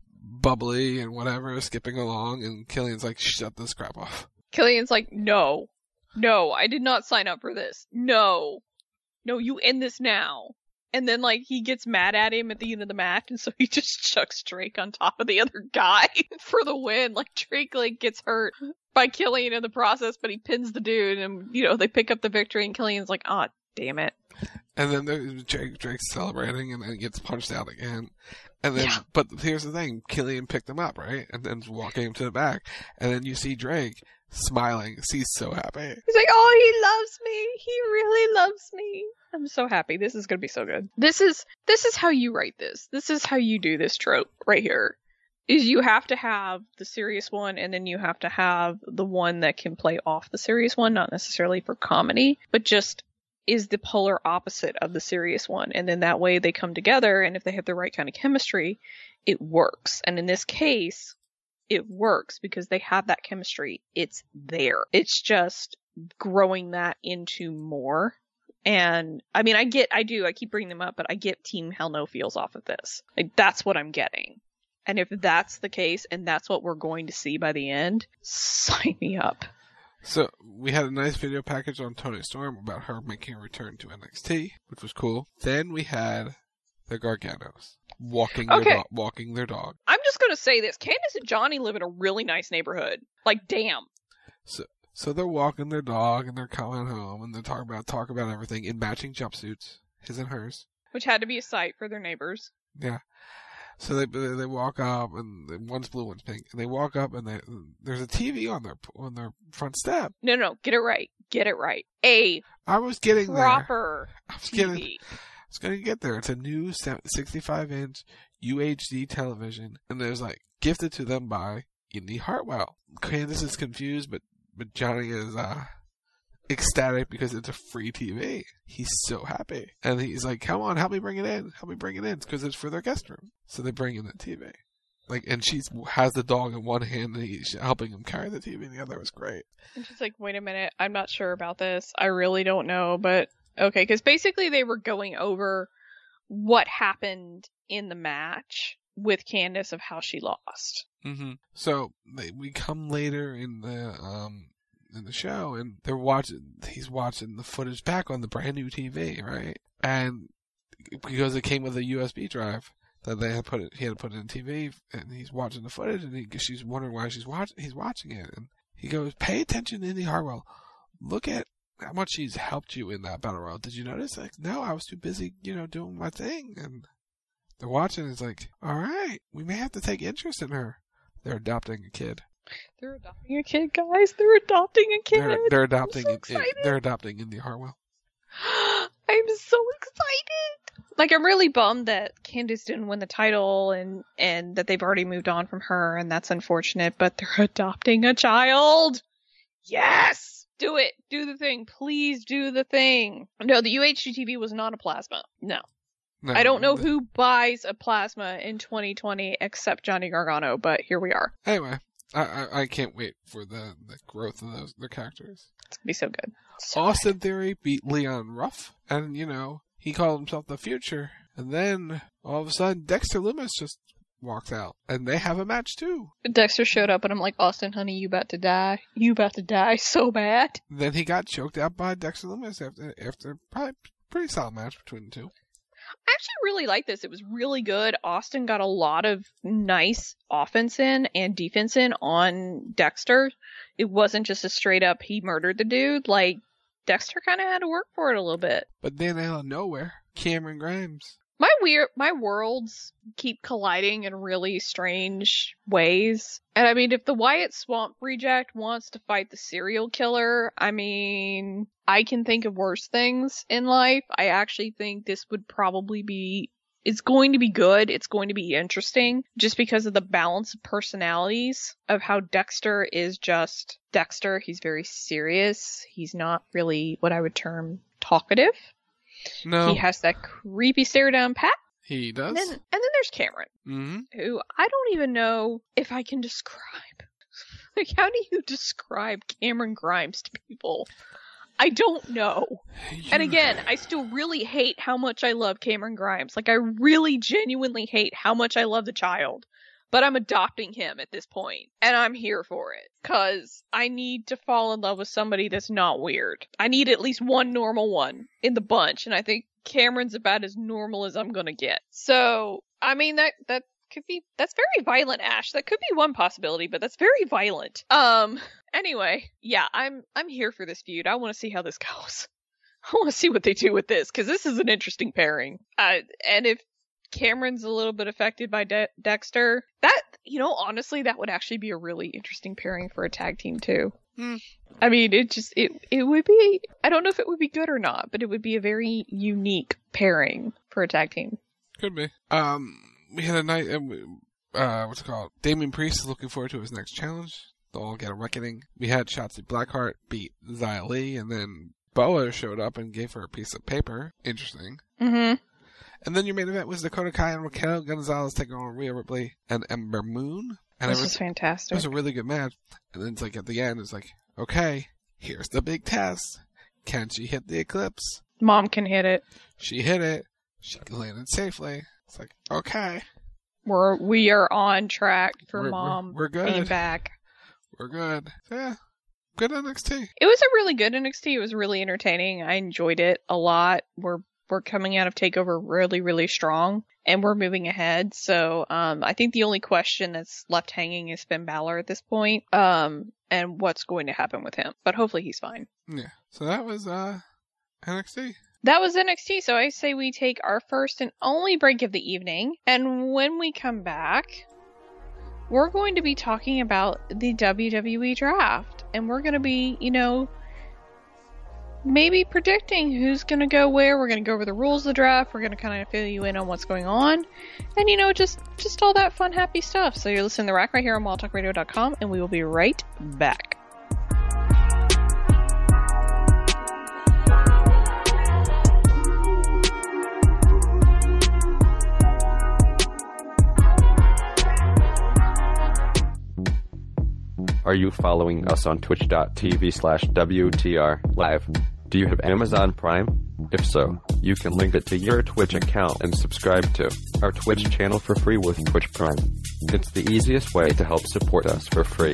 bubbly and whatever, skipping along, and Killian's like, shut this crap off. Killian's like, no, I did not sign up for this. No, you end this now. And then like he gets mad at him at the end of the match, and so he just chucks Drake on top of the other guy for the win. Like Drake like gets hurt by Killian in the process, but he pins the dude, and they pick up the victory, and Killian's like, oh, damn it. And then Drake's celebrating, and then gets punched out again. And then, But here's the thing: Killian picked him up, right, and then walking him to the back. And then you see Drake smiling. He's so happy. He's like, "Oh, he loves me. He really loves me." I'm so happy. This is gonna be so good. This is how you write this. This is how you do this trope right here. Is you have to have the serious one, and then you have to have the one that can play off the serious one, not necessarily for comedy, but just is the polar opposite of the serious one. And then that way they come together, and if they have the right kind of chemistry, it works. And in this case, it works because they have that chemistry. It's there. It's just growing that into more. And I mean, I keep bringing them up, but I get Team Hell No feels off of this. Like, that's what I'm getting. And if that's the case, and that's what we're going to see by the end, sign me up. So, we had a nice video package on Toni Storm about her making a return to NXT, which was cool. Then we had the Garganos walking their dog. I'm just going to say this. Candice and Johnny live in a really nice neighborhood. Like, damn. So they're walking their dog, and they're coming home, and they talk about everything in matching jumpsuits, his and hers. Which had to be a sight for their neighbors. Yeah. So they walk up, and one's blue, one's pink, and they walk up, and there's a TV on their front step. No, get it right. I was getting proper there. TV. I was going to get there. It's a new 65-inch UHD television, and there's like gifted to them by Indy Hartwell. Candice is confused, but Johnny is ecstatic because it's a free TV. He's so happy. And he's like, come on, help me bring it in. Because it's for their guest room. So they bring in the TV. Like, and she has the dog in one hand, and he's helping him carry the TV in the other. It was great. And she's like, wait a minute, I'm not sure about this. I really don't know, but okay. Because basically they were going over what happened in the match with Candice of how she lost. Mm-hmm. So we come later in the show, and he's watching the footage back on the brand new TV, right? And because it came with a USB drive that he had to put in TV, and he's watching the footage, and she's wondering why he's watching it, and he goes, "Pay attention, Indy Hartwell. Look at how much she's helped you in that battle royal. Did you notice?" Like, no, I was too busy, doing my thing. And they're watching, and it's like, all right, we may have to take interest in her. They're adopting a kid. They're adopting a kid, guys. They're adopting a kid. They're adopting. They're adopting Indy Hartwell. I'm so excited. Like, I'm really bummed that Candice didn't win the title, and that they've already moved on from her, and that's unfortunate. But they're adopting a child. Yes, do it. Do the thing. Please do the thing. No, the UHD TV was not a plasma. No. I don't know who buys a plasma in 2020 except Johnny Gargano, but here we are. Anyway, I can't wait for the growth of their characters. It's gonna be so good. So Austin good. Theory beat Leon Ruff, and he called himself the Future. And then all of a sudden, Dexter Lumis just walks out, and they have a match too. Dexter showed up, and I'm like, Austin, honey, you about to die. You about to die so bad. Then he got choked out by Dexter Lumis after probably pretty solid match between the two. I actually really like this. It was really good. Austin got a lot of nice offense in and defense in on Dexter. It wasn't just a straight up, he murdered the dude. Like, Dexter kind of had to work for it a little bit. But then out of nowhere, Cameron Grimes. My worlds keep colliding in really strange ways. And I mean, if the Wyatt Swamp Reject wants to fight the serial killer, I mean, I can think of worse things in life. I actually think this would probably be, it's going to be good. It's going to be interesting just because of the balance of personalities of how Dexter is just Dexter. He's very serious. He's not really what I would term talkative. No. He has that creepy stare down pat. He does. And then there's Cameron, who I don't even know if I can describe. Like, how do you describe Cameron Grimes to people? I don't know. And again, I still really hate how much I love Cameron Grimes. Like, I really genuinely hate how much I love the child. But I'm adopting him at this point, and I'm here for it. Cause I need to fall in love with somebody that's not weird. I need at least one normal one in the bunch, and I think Cameron's about as normal as I'm gonna get. So, I mean, that could be, that's very violent, Ash. That could be one possibility, but that's very violent. Anyway, yeah, I'm here for this feud. I want to see how this goes. I want to see what they do with this, cause this is an interesting pairing. And if Cameron's a little bit affected by Dexter, that, honestly, that would actually be a really interesting pairing for a tag team too. I mean, it would be, I don't know if it would be good or not, but it would be a very unique pairing for a tag team. Could be. We had a night, what's it called? Damian Priest is looking forward to his next challenge. They'll all get a reckoning. We had Shotzi Blackheart beat Xia Li, and then Boa showed up and gave her a piece of paper. Interesting. Mm-hmm. And then your main event was Dakota Kai and Raquel Gonzalez taking on Rhea Ripley and Ember Moon. And this was fantastic. It was a really good match. And then it's like at the end, it's like, okay, here's the big test. Can she hit the Eclipse? Mom can hit it. She hit it. She landed safely. It's like, okay. We are on track for Mom we're good. being back. We're good. Yeah. Good NXT. It was a really good NXT. It was really entertaining. I enjoyed it a lot. We're coming out of TakeOver really, really strong, and we're moving ahead. So I think the only question that's left hanging is Finn Balor at this point, and what's going to happen with him. But hopefully he's fine. Yeah. So that was NXT. That was NXT. So I say we take our first and only break of the evening, and when we come back, we're going to be talking about the WWE draft, and we're going to be, maybe predicting who's going to go where. We're going to go over the rules of the draft. We're going to kind of fill you in on what's going on. And, just all that fun, happy stuff. So you're listening to The Rack right here on WildTalkRadio.com, and we will be right back. Are you following us on twitch.tv/WTR live? Do you have Amazon Prime? If so, you can link it to your Twitch account and subscribe to our Twitch channel for free with Twitch Prime. It's the easiest way to help support us for free.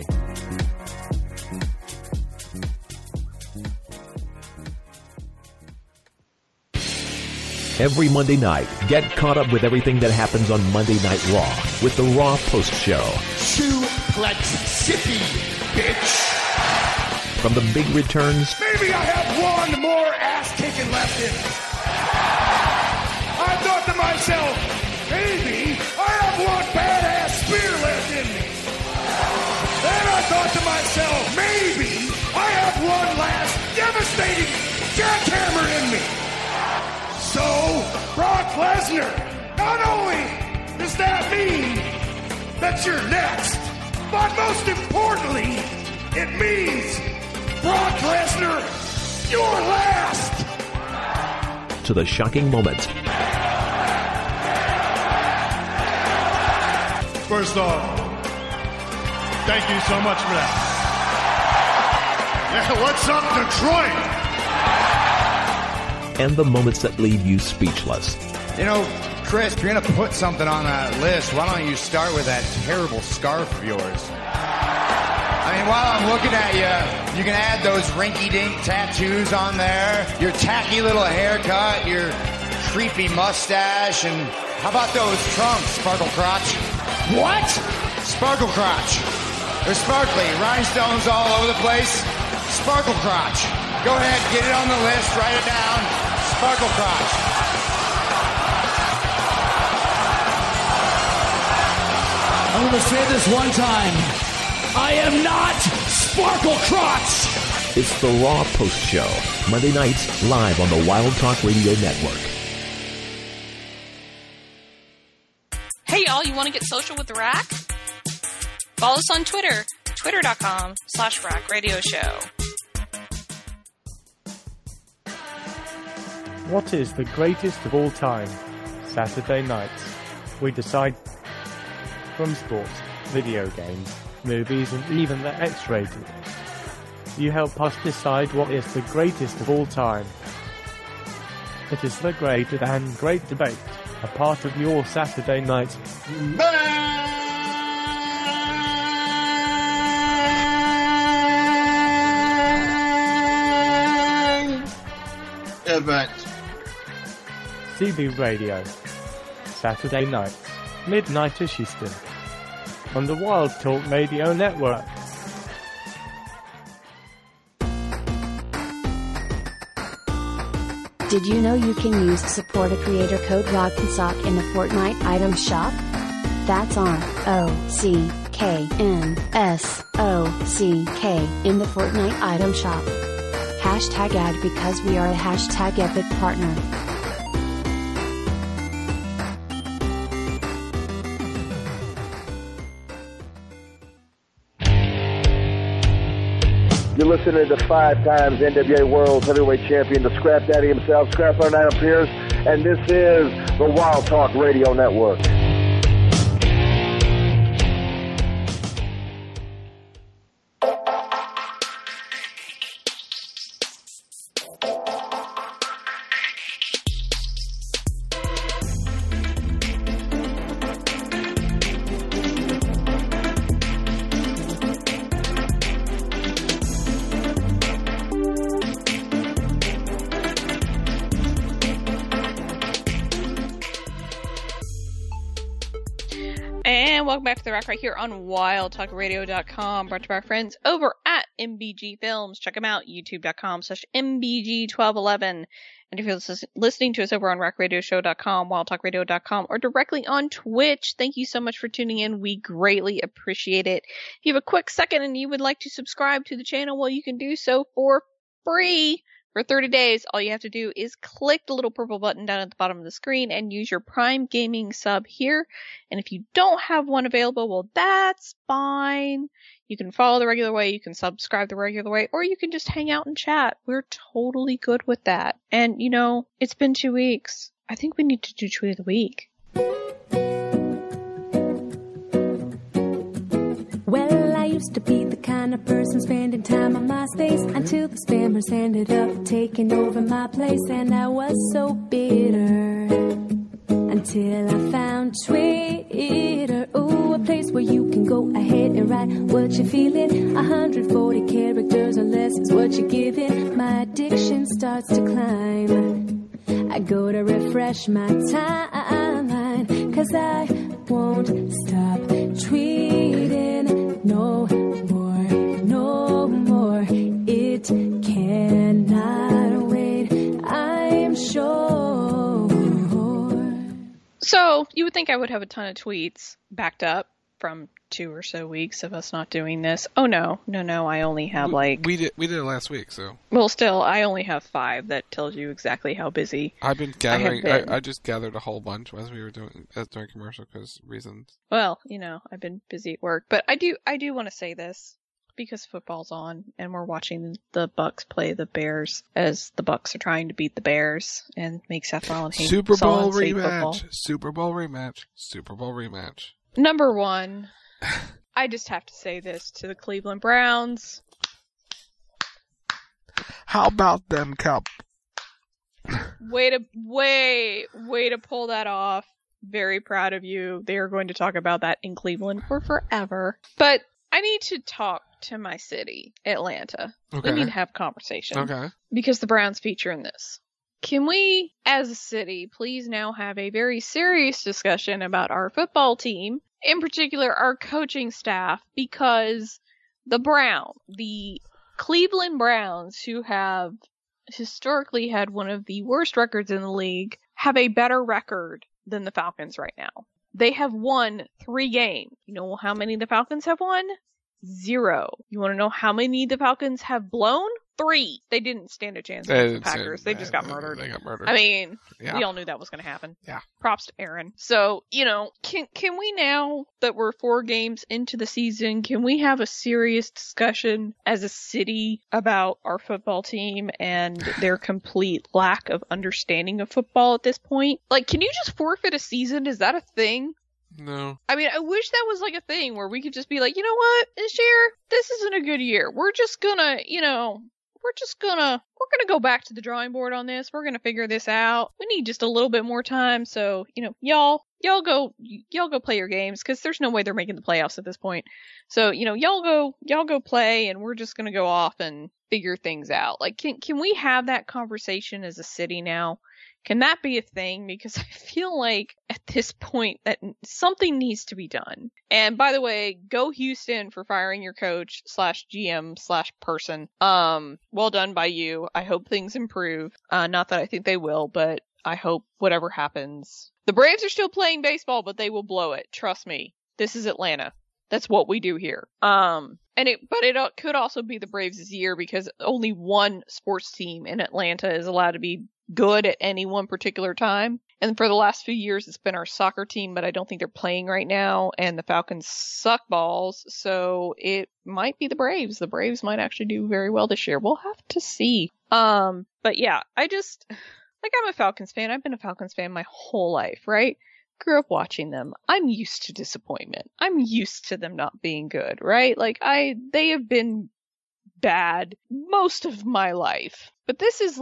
Every Monday night, get caught up with everything that happens on Monday Night Raw with the Raw Post Show. Suplex City, bitch! From the big returns... Maybe I have one more ass-kicking left in me. I thought to myself, maybe I have one badass spear left in me. Then I thought to myself, maybe I have one last devastating jackhammer in me. So, Brock Lesnar, not only does that mean that you're next, but most importantly, it means Brock Lesnar, you're last! To the shocking moments. First off, Thank you so much for that. Yeah, what's up, Detroit? And the moments that leave you speechless. You know, Chris, if you're going to put something on that list, why don't you start with that terrible scarf of yours? I mean, while I'm looking at you, you can add those rinky-dink tattoos on there, your tacky little haircut, your creepy mustache, and how about those trunks, Sparkle Crotch? What? Sparkle Crotch. They're sparkly, rhinestones all over the place. Sparkle Crotch. Go ahead, get it on the list, write it down. Sparkle Crotch. I'm going to say this one time. I am not Sparkle Crotch! It's the Raw Post Show, Monday nights, live on the Wild Talk Radio Network. Hey y'all, you want to get social with the Rack? Follow us on Twitter, twitter.com/rackradioshow. What is the greatest of all time? Saturday nights. We decide from sports, video games, movies, and even the X-rated. You help us decide what is the greatest of all time. It is the great and great debate, a part of your Saturday night event. CB Radio, Saturday nights, midnight-ish Eastern, on the Wild Talk Radio Network. Did you know you can use support a creator code ROCK'n'SOCK in the Fortnite item shop? That's on OCKNSOCK in the Fortnite item shop. Hashtag ad because we are a hashtag epic partner. You're listening to 5 times NWA World Heavyweight Champion, the Scrap Daddy himself, Scrap 9 Pierce, and this is the Wild Talk Radio Network. Welcome back to The Rack right here on WildTalkRadio.com, brought to our friends over at MBG Films. Check them out, youtube.com/MBG1211. And if you're listening to us over on RackRadioshow.com, WildTalkRadio.com, or directly on Twitch, thank you so much for tuning in. We greatly appreciate it. If you have a quick second and you would like to subscribe to the channel, well, you can do so for free. For 30 days, all you have to do is click the little purple button down at the bottom of the screen and use your Prime Gaming sub here. And if you don't have one available, well, that's fine. You can follow the regular way, you can subscribe the regular way, or you can just hang out and chat. We're totally good with that. And, you know, it's been 2 weeks. I think we need to do Tweet of the Week. Well, I used to be the kind of person spending time on MySpace until the spammers ended up taking over my place, and I was so bitter until I found Twitter. Ooh, a place where you can go ahead and write what you're feeling. 140 characters or less is what you're giving. My addiction starts to climb. I go to refresh my timeline, 'cause I won't stop tweeting. No more, no more. It cannot wait, I'm sure. So, you would think I would have a ton of tweets backed up from 2 or so weeks of us not doing this. Oh no, I only have we did it last week, so. Well, still, I only have 5. That tells you exactly how busy I've been gathering. I just gathered a whole bunch as we were during commercial because reasons. Well, you know, I've been busy at work, but I do want to say this because football's on and we're watching the Bucks play the Bears as the Bucks are trying to beat the Bears and make Seth Rollins hate Super Bowl football. rematch. Super Bowl rematch. Super Bowl rematch. Number 1, I just have to say this to the Cleveland Browns. How about them Cowboys? Way to pull that off. Very proud of you. They are going to talk about that in Cleveland for forever. But I need to talk to my city, Atlanta. Okay. We need to have a conversation. Okay. Because the Browns feature in this. Can we, as a city, please now have a very serious discussion about our football team, in particular our coaching staff, because the Cleveland Browns, who have historically had one of the worst records in the league, have a better record than the Falcons right now. They have won 3 games. You know how many the Falcons have won? 0. You want to know how many the Falcons have blown? 3. They didn't stand a chance against the Packers. They just got murdered. They got murdered. I mean, Yeah. we all knew that was going to happen. Yeah. Props to Aaron. So, can we now that we're 4 games into the season, can we have a serious discussion as a city about our football team and their complete lack of understanding of football at this point? Like, can you just forfeit a season? Is that a thing? No. I mean, I wish that was like a thing where we could just be like, you know what? This year, this isn't a good year. We're just gonna, we're gonna go back to the drawing board on this. We're gonna figure this out. We need just a little bit more time. So, y'all go play your games, because there's no way they're making the playoffs at this point. So, y'all go play, and we're just gonna go off and figure things out. Like, can we have that conversation as a city now? Can that be a thing? Because I feel like at this point that something needs to be done. And by the way, go Houston for firing your coach /GM/person. Well done by you. I hope things improve. Not that I think they will, but I hope whatever happens. The Braves are still playing baseball, but they will blow it. Trust me. This is Atlanta. That's what we do here. But it could also be the Braves' year, because only one sports team in Atlanta is allowed to be good at any one particular time. And for the last few years, it's been our soccer team, but I don't think they're playing right now. And the Falcons suck balls, so it might be the Braves. The Braves might actually do very well this year. We'll have to see. But yeah, I'm a Falcons fan. I've been a Falcons fan my whole life, right? Grew up watching them. I'm used to disappointment. I'm used to them not being good, right? Like, they have been bad most of my life. But this is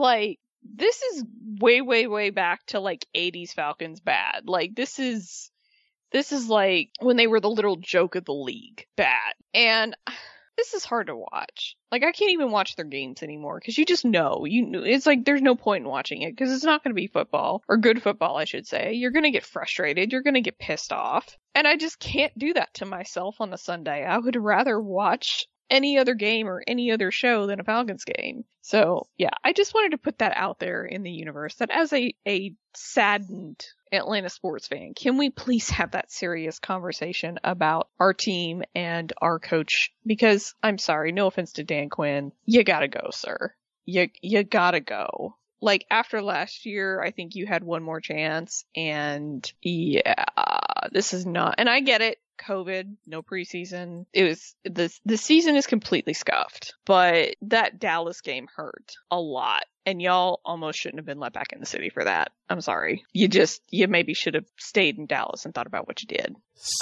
way, way, way back to like 80s Falcons bad. Like, this is like when they were the little joke of the league bad. And this is hard to watch. Like, I can't even watch their games anymore, because you just know. It's like there's no point in watching it, because it's not going to be football, or good football, I should say. You're going to get frustrated. You're going to get pissed off. And I just can't do that to myself on a Sunday. I would rather watch any other game or any other show than a Falcons game. So, yeah, I just wanted to put that out there in the universe, that as a saddened Atlanta sports fan, can we please have that serious conversation about our team and our coach? Because, I'm sorry, no offense to Dan Quinn, you gotta go, sir. You gotta go. Like, after last year, I think you had one more chance, and yeah, this is not, and I get it. COVID, no preseason. It was the season is completely scuffed, but that Dallas game hurt a lot, and y'all almost shouldn't have been let back in the city for that. I'm sorry. You maybe should have stayed in Dallas and thought about what you did.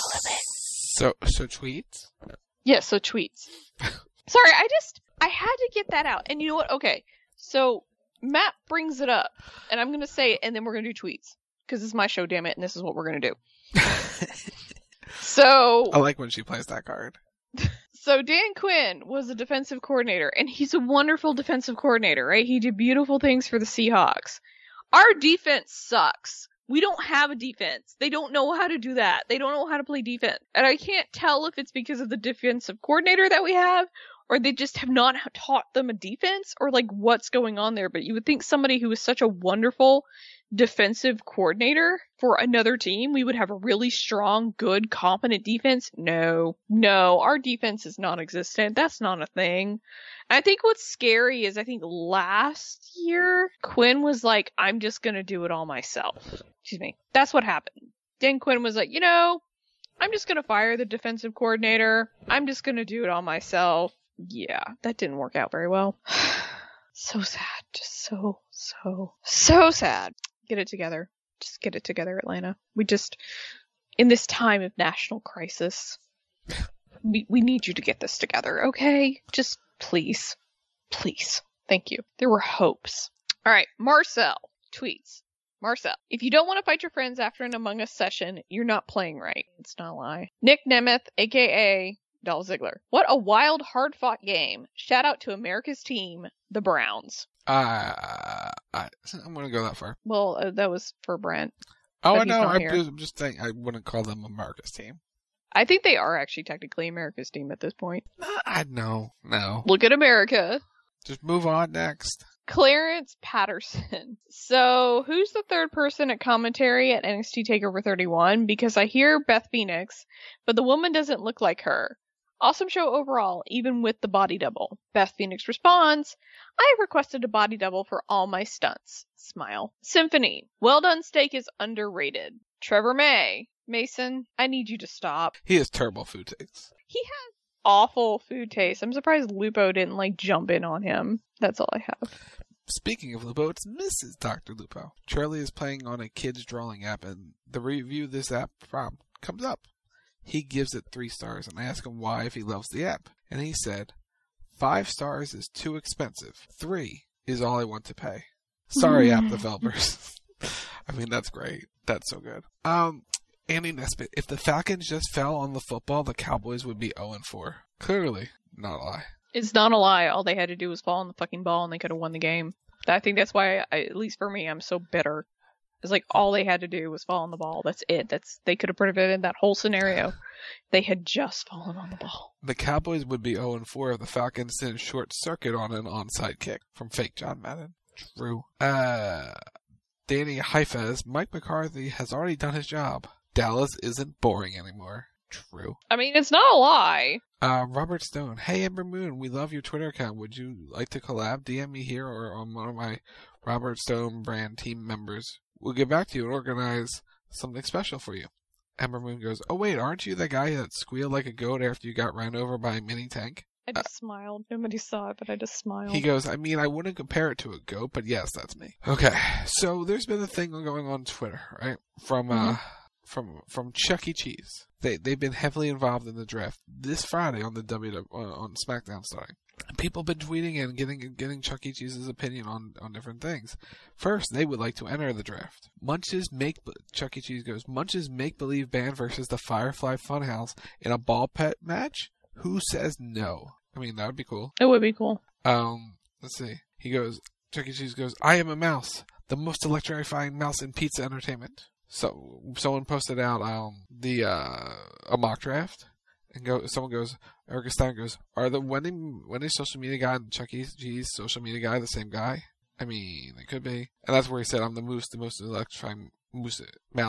So tweets? Yeah, so tweets. Sorry, I had to get that out. And you know what? Okay, so Matt brings it up, and I'm gonna say it, and then we're gonna do tweets, because it's my show, damn it, and this is what we're gonna do. So I like when she plays that card. So Dan Quinn was a defensive coordinator, and he's a wonderful defensive coordinator, right? He did beautiful things for the Seahawks. Our defense sucks. We don't have a defense. They don't know how to do that. They don't know how to play defense. And I can't tell if it's because of the defensive coordinator that we have, or they just have not taught them a defense, or like what's going on there. But you would think somebody who is such a wonderful defensive coordinator for another team, we would have a really strong, good, competent defense. No, our defense is non-existent. That's not a thing. And I think what's scary is I think last year, Quinn was like, I'm just going to do it all myself. Excuse me. That's what happened. Dan Quinn was like, I'm just going to fire the defensive coordinator. I'm just going to do it all myself. Yeah, that didn't work out very well. So sad. Just so sad. Get it together. Just get it together, Atlanta. In this time of national crisis, we need you to get this together, okay? Just please. Please. Thank you. There were hopes. All right, Marcel tweets. Marcel, if you don't want to fight your friends after an Among Us session, you're not playing right. It's not a lie. Nick Nemeth, a.k.a. Dolph Ziggler. What a wild, hard-fought game. Shout out to America's team, the Browns. I'm going to go that far. Well, that was for Brent. Oh, I know. I'm just saying I wouldn't call them America's team. I think they are actually technically America's team at this point. No. Look at America. Just move on next. Clarence Patterson. So, who's the third person at commentary at NXT TakeOver 31? Because I hear Beth Phoenix, but the woman doesn't look like her. Awesome show overall, even with the body double. Beth Phoenix responds, I have requested a body double for all my stunts. Smile. Symphony. Well done steak is underrated. Trevor Mason, I need you to stop. He has terrible food tastes. He has awful food taste. I'm surprised Lupo didn't jump in on him. That's all I have. Speaking of Lupo, it's Mrs. Dr. Lupo. Charlie is playing on a kid's drawing app, and the review of this app comes up. He gives it 3 stars, and I ask him why if he loves the app. And he said, 5 stars is too expensive. 3 is all I want to pay. Sorry, app developers. I mean, that's great. That's so good. Andy Nesbitt, if the Falcons just fell on the football, the Cowboys would be 0-4. Clearly, not a lie. It's not a lie. All they had to do was fall on the fucking ball, and they could have won the game. I think that's why, at least for me, I'm so bitter. It's all they had to do was fall on the ball. That's it. They could have prevented that whole scenario. They had just fallen on the ball. The Cowboys would be 0-4 if the Falcons didn't short circuit on an onside kick from fake John Madden. True. Danny Heifez, Mike McCarthy has already done his job. Dallas isn't boring anymore. True. I mean, it's not a lie. Robert Stone, hey Ember Moon, we love your Twitter account. Would you like to collab? DM me here or on one of my Robert Stone brand team members. We'll get back to you and organize something special for you. Ember Moon goes, oh wait, aren't you the guy that squealed like a goat after you got ran over by a mini tank? I just smiled. Nobody saw it, but I just smiled. He goes, I mean, I wouldn't compare it to a goat, but yes, that's me. Okay, so there's been a thing going on Twitter, right? From Chuck E. Cheese. They've been heavily involved in the draft this Friday on the on SmackDown starting. People have been tweeting and getting Chuck E. Cheese's opinion on different things. First, they would like to enter the draft. Chuck E. Cheese goes, Munch's make-believe band versus the Firefly Funhouse in a ball pet match? Who says no? I mean, that would be cool. It would be cool. Let's see. Chuck E. Cheese goes, I am a mouse, the most electrifying mouse in pizza entertainment. So someone posted out a mock draft, and someone goes, Erica Stein goes, are the Wendy's social media guy and Chuck E. Cheese social media guy the same guy? I mean, it could be. And that's where he said, I'm the most electrifying mouse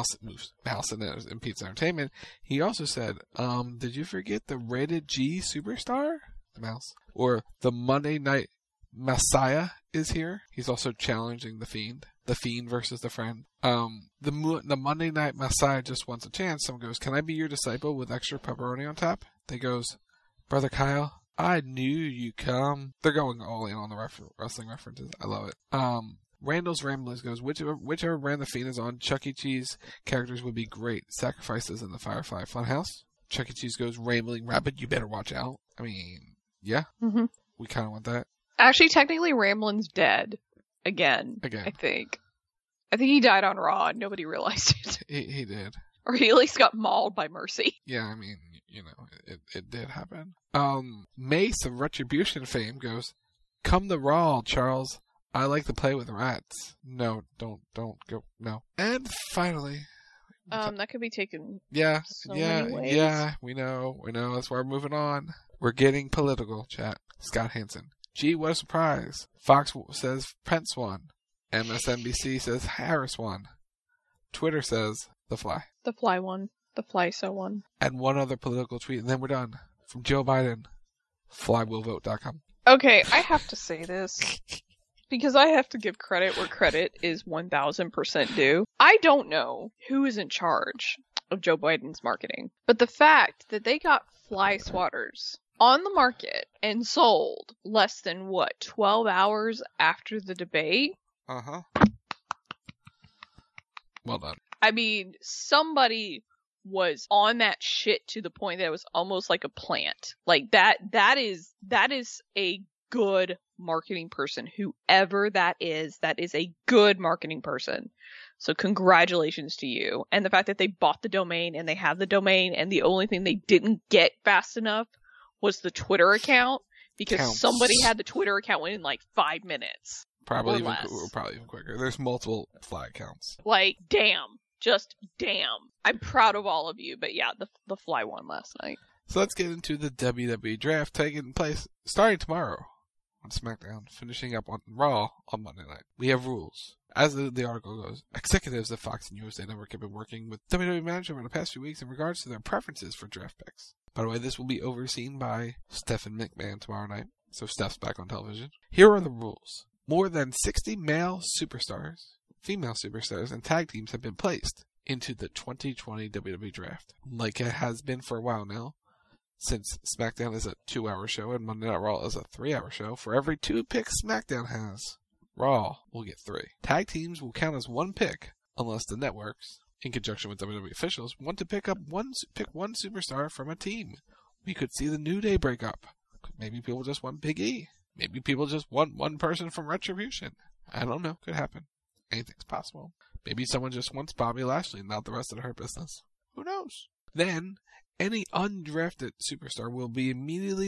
in pizza entertainment. He also said, did you forget the rated G superstar? The mouse. Or the Monday Night Messiah is here. He's also challenging the Fiend. The Fiend versus the Friend. The Monday Night Messiah just wants a chance. Someone goes, can I be your disciple with extra pepperoni on top? They goes, Brother Kyle, I knew you'd come. They're going all in on the wrestling references. I love it. Randall's Ramblings goes, whichever brand the Fiend is on, Chuck E. Cheese characters would be great. Sacrifices in the Firefly Funhouse. Chuck E. Cheese goes, Rambling Rabbit, you better watch out. I mean, yeah. Mm-hmm. We kind of want that. Actually, technically, Rambling's dead. Again. I think he died on Raw and nobody realized it. He did. Or he at least got mauled by Mercy. Yeah, I mean, it did happen. Mace of Retribution fame goes, come to Raw, Charles. I like to play with rats. No, don't go. No. And finally. That could be taken many ways. Yeah, we know. That's why we're moving on. We're getting political, chat. Scott Hansen. Gee, what a surprise. Fox says Pence won. MSNBC says Harris won. Twitter says The Fly. The Fly won. The Fly so won. And one other political tweet, and then we're done. From Joe Biden. FlyWillVote.com. Okay, I have to say this. Because I have to give credit where credit is 1000% due. I don't know who is in charge of Joe Biden's marketing. But the fact that they got fly swatters on the market and sold less than 12 hours after the debate? Uh-huh. Well done. I mean, somebody was on that shit to the point that it was almost like a plant. Like that is a good marketing person. Whoever that is a good marketing person. So congratulations to you. And the fact that they bought the domain and they have the domain, and the only thing they didn't get fast enough was the Twitter account, because somebody had the Twitter account within like 5 minutes. Probably even quicker. There's multiple fly accounts. Like, damn. Just damn. I'm proud of all of you. But yeah, the fly won last night. So let's get into the WWE draft taking place starting tomorrow on SmackDown, finishing up on Raw on Monday night. We have rules. As the article goes, executives at Fox and USA Network have been working with WWE management over the past few weeks in regards to their preferences for draft picks. By the way, this will be overseen by Stephen McMahon tomorrow night, so Steph's back on television. Here are the rules. More than 60 male superstars, female superstars, and tag teams have been placed into the 2020 WWE Draft, like it has been for a while now. Since SmackDown is a 2-hour show and Monday Night Raw is a 3-hour show, for every 2 picks SmackDown has, Raw will get 3. Tag teams will count as 1 pick, unless the networks, in conjunction with WWE officials, want to pick one superstar from a team. We could see the New Day break up. Maybe people just want Big E. Maybe people just want one person from Retribution. I don't know. Could happen. Anything's possible. Maybe someone just wants Bobby Lashley and not the rest of the Hurt Business. Who knows? Then, any undrafted superstar will immediately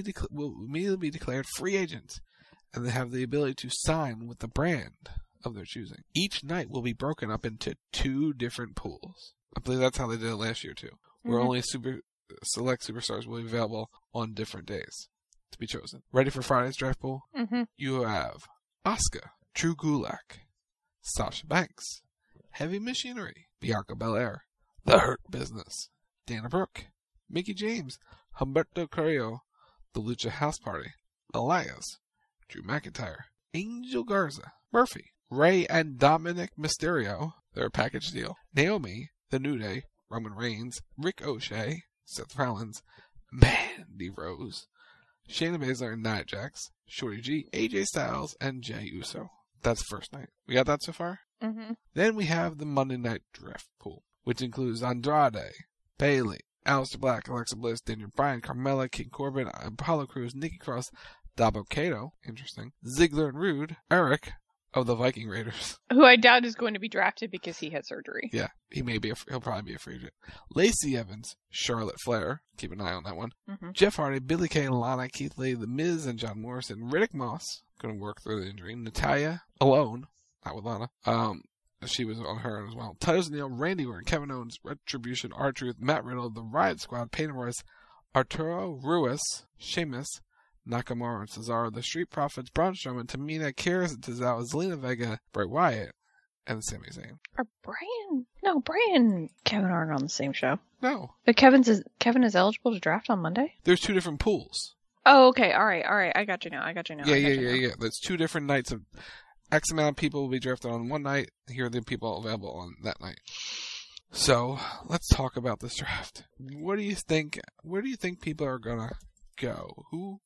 be declared free agent, and they have the ability to sign with the brand of their choosing. Each night will be broken up into 2 different pools. I believe that's how they did it last year too, where only select superstars will be available on different days to be chosen. Ready for Friday's draft pool? You have Asuka, Drew Gulak, Sasha Banks, Heavy Machinery, Bianca Belair, The Hurt Business, Dana Brooke, Mickie James, Humberto Carrillo, The Lucha House Party, Elias, Drew McIntyre, Angel Garza, Murphy, Rey and Dominic Mysterio, their package deal, Naomi, The New Day, Roman Reigns, Rick O'Shea, Seth Rollins, Mandy Rose, Shayna Baszler and Nia Jax, Shorty G, AJ Styles, and Jey Uso. That's the first night. We got that so far? Then we have the Monday Night Draft Pool, which includes Andrade, Bayley, Aleister Black, Alexa Bliss, Daniel Bryan, Carmella, King Corbin, Apollo Crews, Nikki Cross, Dabbo Kato, interesting, Ziggler and Rude, Eric of the Viking Raiders, who I doubt is going to be drafted because he had surgery. Yeah, he'll probably be a free agent. Lacey Evans, Charlotte Flair, keep an eye on that one. Jeff Hardy, Billie Kay, Lana, Keith Lee, The Miz, and John Morrison, Riddick Moss, going to work through the injury, Natalya, alone, not with Lana, she was on her own as well. Titus O'Neil, Randy Orton, Kevin Owens, Retribution, R-Truth, Matt Riddle, The Riot Squad, Peyton Royce, Arturo Ruiz, Sheamus, Nakamura and Cesaro, The Street Profits, Braun Strowman, Tamina, Kira Tozawa, Zelina Vega, Bray Wyatt, and Sami Zayn. Are Brian and Kevin aren't on the same show. No. But Kevin is eligible to draft on Monday? There's 2 different pools. Oh, okay. All right. I got you now. Yeah. There's 2 different nights of X amount of people will be drafted on one night. Here are the people available on that night. So, let's talk about this draft. What do you think? Where do you think people are gonna go?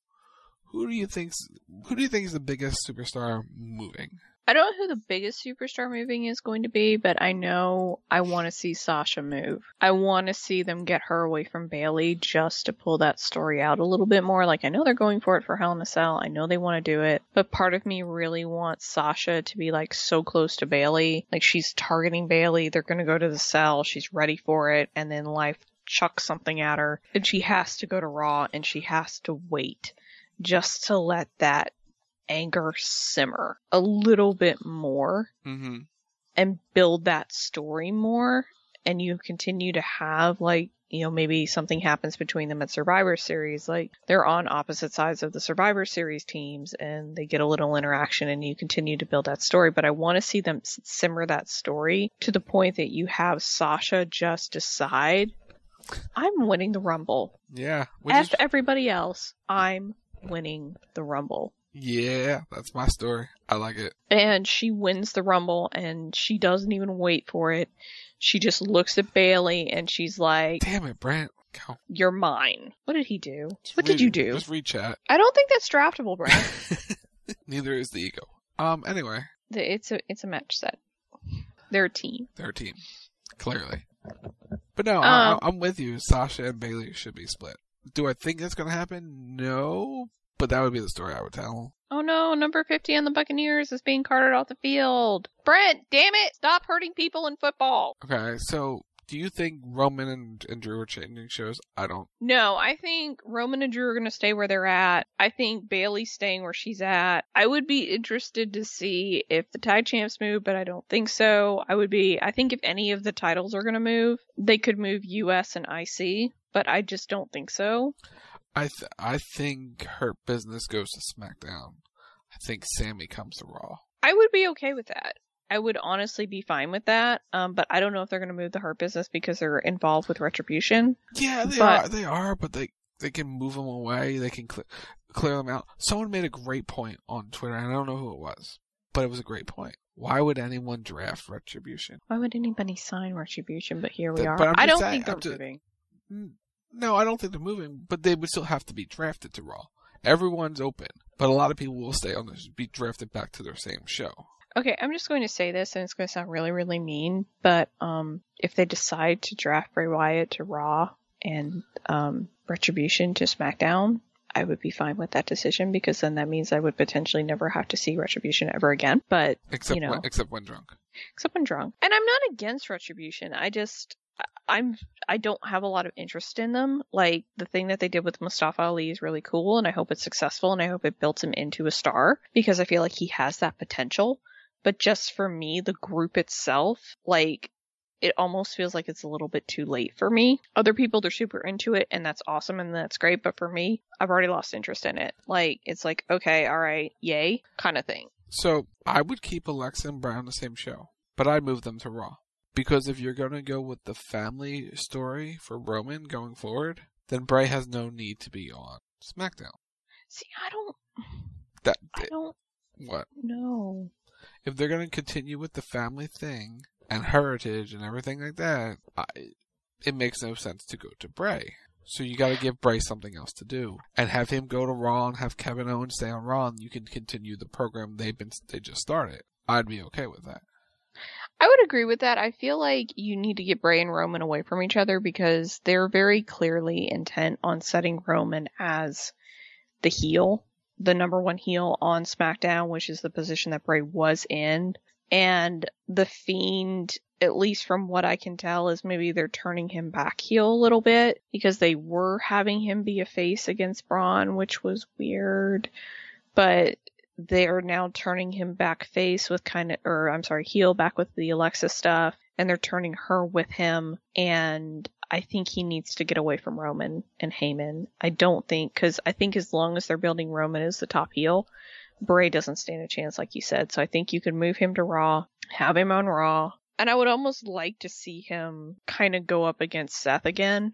Who do you think is the biggest superstar moving? I don't know who the biggest superstar moving is going to be, but I know I want to see Sasha move. I want to see them get her away from Bayley just to pull that story out a little bit more. Like, I know they're going for it for Hell in a Cell. I know they want to do it, but part of me really wants Sasha to be like so close to Bayley. Like, she's targeting Bayley. They're going to go to the cell. She's ready for it. And then life chucks something at her and she has to go to Raw and she has to wait just to let that anger simmer a little bit more and build that story more, and you continue to have, like, you know, maybe something happens between them at Survivor Series, like they're on opposite sides of the Survivor Series teams and they get a little interaction and you continue to build that story. But I want to see them simmer that story to the point that you have Sasha just decide, I'm winning the Rumble. Yeah. F everybody else, I'm winning the Rumble. Yeah, that's my story. I like it. And she wins the Rumble, and she doesn't even wait for it. She just looks at Bayley, and she's like, damn it, Brent. Go. You're mine. What did he do? What did you do? Just read chat. I don't think that's draftable, Brent. Neither is the ego. Anyway. It's a match set. They're a team. Clearly. But no, I'm with you. Sasha and Bayley should be split. Do I think that's going to happen? No. But that would be the story I would tell. Oh no, number 50 on the Buccaneers is being carted off the field. Brent, damn it! Stop hurting people in football. Okay, so do you think Roman and Drew are changing shows? I don't. No, I think Roman and Drew are going to stay where they're at. I think Bayley's staying where she's at. I would be interested to see if the tag champs move, but I don't think so. I think if any of the titles are going to move, they could move US and IC, but I just don't think so. I think Hurt Business goes to SmackDown. I think Sammy comes to Raw. I would be okay with that. I would honestly be fine with that. But I don't know if they're going to move the Hurt Business because they're involved with Retribution. Yeah, they are, but they can move them away. They can clear them out. Someone made a great point on Twitter, and I don't know who it was, but it was a great point. Why would anyone draft Retribution? Why would anybody sign Retribution? But here we are. But I don't think they're moving. No, I don't think they're moving, but they would still have to be drafted to Raw. Everyone's open, but a lot of people will stay on this, be drafted back to their same show. Okay, I'm just going to say this, and it's going to sound really, really mean, but if they decide to draft Bray Wyatt to Raw and Retribution to SmackDown, I would be fine with that decision, because then that means I would potentially never have to see Retribution ever again. But except when drunk. Except when drunk. And I'm not against Retribution. I don't have a lot of interest in them. Like, the thing that they did with Mustafa Ali is really cool, and I hope it's successful, and I hope it builds him into a star, because I feel like he has that potential. But just for me, the group itself, like, it almost feels like it's a little bit too late for me. Other people, they're super into it, and that's awesome, and that's great, but for me, I've already lost interest in it. Like, it's like, okay, alright, yay, kind of thing. So, I would keep Alexa and Bray on the same show, but I'd move them to Raw. Because if you're going to go with the family story for Roman going forward, then Bray has no need to be on SmackDown. See, I don't What? No. If they're going to continue with the family thing and heritage and everything like that, it makes no sense to go to Bray. So you got to give Bray something else to do and have him go to Raw and have Kevin Owens stay on Raw, and you can continue the program they just started. I'd be okay with that. I would agree with that. I feel like you need to get Bray and Roman away from each other, because they're very clearly intent on setting Roman as the heel, the number one heel on SmackDown, which is the position that Bray was in. And The Fiend, at least from what I can tell, is maybe they're turning him back heel a little bit, because they were having him be a face against Braun, which was weird. But they're now turning him back face with heel back with the Alexa stuff, and they're turning her with him, and I think he needs to get away from Roman and Heyman. Because I think as long as they're building Roman as the top heel, Bray doesn't stand a chance, like you said, so I think you can move him to Raw, have him on Raw, and I would almost like to see him kind of go up against Seth again,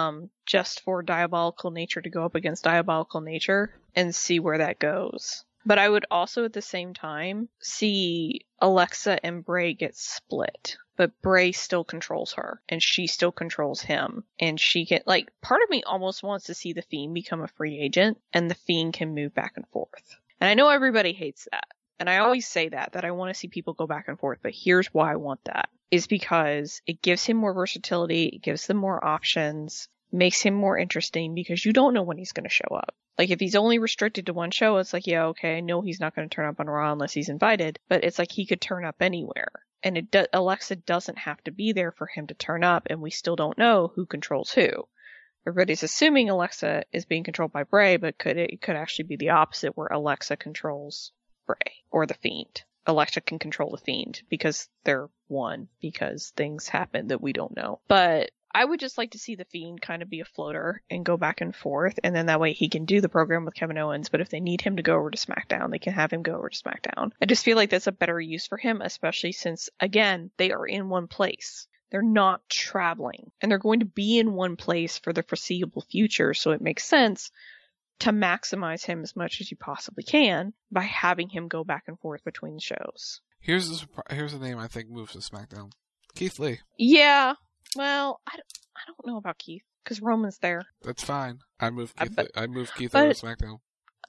just for Diabolical Nature to go up against Diabolical Nature, and see where that goes. But I would also, at the same time, see Alexa and Bray get split. But Bray still controls her, and she still controls him. And she can, part of me almost wants to see The Fiend become a free agent, and The Fiend can move back and forth. And I know everybody hates that. And I always say that I want to see people go back and forth. But here's why I want that. Is because it gives him more versatility, it gives them more options, makes him more interesting, because you don't know when he's going to show up. Like, if he's only restricted to one show, it's like, yeah, okay, I know he's not going to turn up on Raw unless he's invited, but it's like he could turn up anywhere. And Alexa doesn't have to be there for him to turn up, and we still don't know who controls who. Everybody's assuming Alexa is being controlled by Bray, but it could actually be the opposite, where Alexa controls Bray, or The Fiend. Alexa can control The Fiend, because they're one, because things happen that we don't know. But I would just like to see The Fiend kind of be a floater and go back and forth, and then that way he can do the program with Kevin Owens, but if they need him to go over to SmackDown, they can have him go over to SmackDown. I just feel like that's a better use for him, especially since, again, they are in one place. They're not traveling, and they're going to be in one place for the foreseeable future, so it makes sense to maximize him as much as you possibly can by having him go back and forth between the shows. Here's a name I think moves to SmackDown. Keith Lee. Yeah. Well, I don't know about Keith, because Roman's there. That's fine. I moved Keith Lee to SmackDown.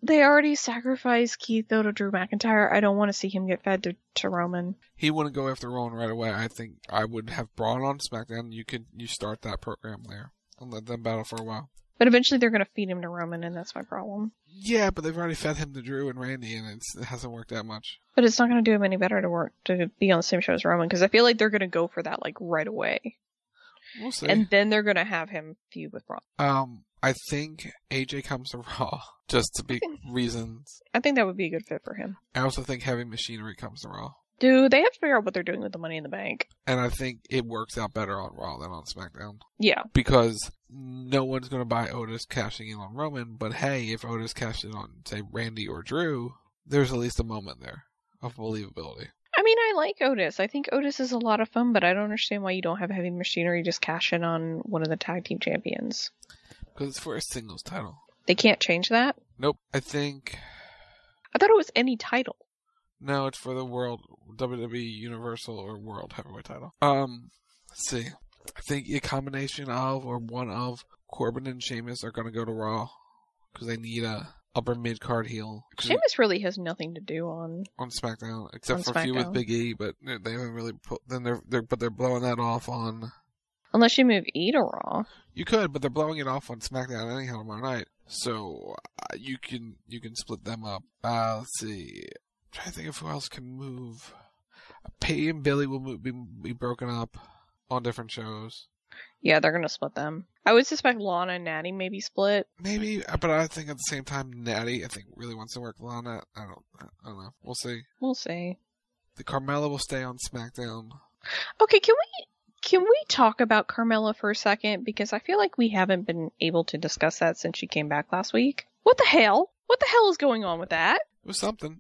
they already sacrificed Keith though to Drew McIntyre. I don't want to see him get fed to Roman. He wouldn't go after Roman right away. I think I would have Braun on SmackDown. You start that program there and let them battle for a while. But eventually they're going to feed him to Roman, and that's my problem. Yeah, but they've already fed him to Drew and Randy, and it hasn't worked that much. But it's not going to do him any better to be on the same show as Roman, because I feel like they're going to go for that like right away. We'll see. And then they're going to have him feud with Braun. I think AJ comes to Raw just to be reasons. I think that would be a good fit for him. I also think Heavy Machinery comes to Raw. Dude, they have to figure out what they're doing with the Money in the Bank. And I think it works out better on Raw than on SmackDown. Yeah. Because no one's going to buy Otis cashing in on Roman, but hey, if Otis cashed in on, say, Randy or Drew, there's at least a moment there of believability. I mean, I like Otis. I think Otis is a lot of fun, but I don't understand why you don't have Heavy Machinery just cash in on one of the tag team champions. Because it's for a singles title. They can't change that? Nope. I thought it was any title. No, it's for the World WWE Universal or World Heavyweight title. Let's see. I think a combination of or one of Corbin and Sheamus are going to go to Raw because they need a upper mid card heel. Sheamus really has nothing to do on SmackDown except for a few with Big E, but they haven't really put. Then they're blowing that off on. Unless you move E to Raw. You could, but they're blowing it off on SmackDown anyhow tomorrow night. So you can split them up. Let's see. I'm trying to think of who else can move. Peyton and Billy will be broken up on different shows. Yeah, they're going to split them. I would suspect Lana and Natty may be split. Maybe, but I think at the same time, Natty, I think, really wants to work Lana. I don't know. We'll see. We'll see. The Carmella will stay on SmackDown. Okay, can we talk about Carmella for a second? Because I feel like we haven't been able to discuss that since she came back last week. What the hell? What the hell is going on with that? It was something.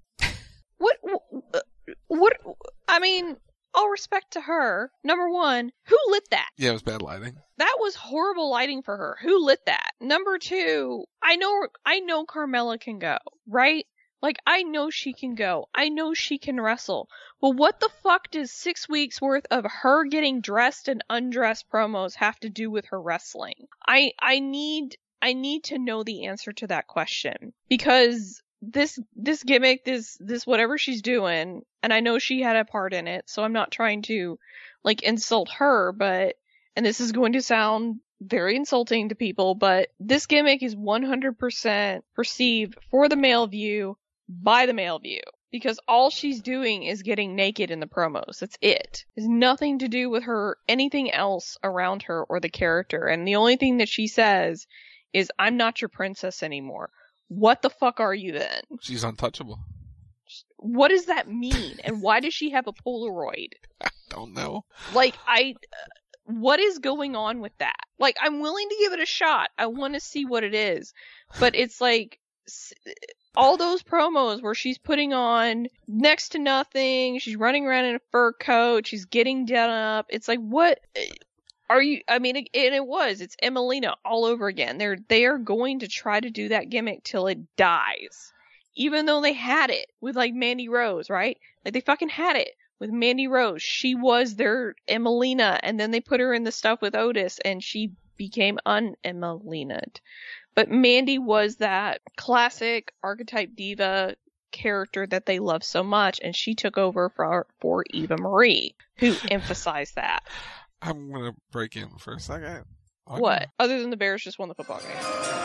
What? I mean, all respect to her. Number one, who lit that? Yeah, it was bad lighting. That was horrible lighting for her. Who lit that? Number two, I know Carmella can go, right? Like, I know she can go. I know she can wrestle. Well, what the fuck does 6 weeks worth of her getting dressed and undressed promos have to do with her wrestling? I need to know the answer to that question, because this gimmick, this whatever she's doing, and I know she had a part in it, so I'm not trying to like insult her, but, and this is going to sound very insulting to people, but this gimmick is 100% perceived for the male view by the male view, because all she's doing is getting naked in the promos. That's it. It has nothing to do with her, anything else around her or the character, and the only thing that she says is, "I'm not your princess anymore." What the fuck are you then? She's untouchable. What does that mean? And why does she have a Polaroid? I don't know. Like, what is going on with that? Like, I'm willing to give it a shot. I want to see what it is. But it's like, all those promos where she's putting on next to nothing, she's running around in a fur coat, she's getting done up. It's like, what are you? I mean, and it's Emelina all over again. They are going to try to do that gimmick till it dies. Even though they had it with like Mandy Rose, right? Like, they fucking had it with Mandy Rose. She was their Emelina, and then they put her in the stuff with Otis, and she became un-Emelina'd. But Mandy was that classic archetype diva character that they love so much, and she took over for Eva Marie, who emphasized that. I'm going to break in for a second. What? Other than the Bears just won the football game.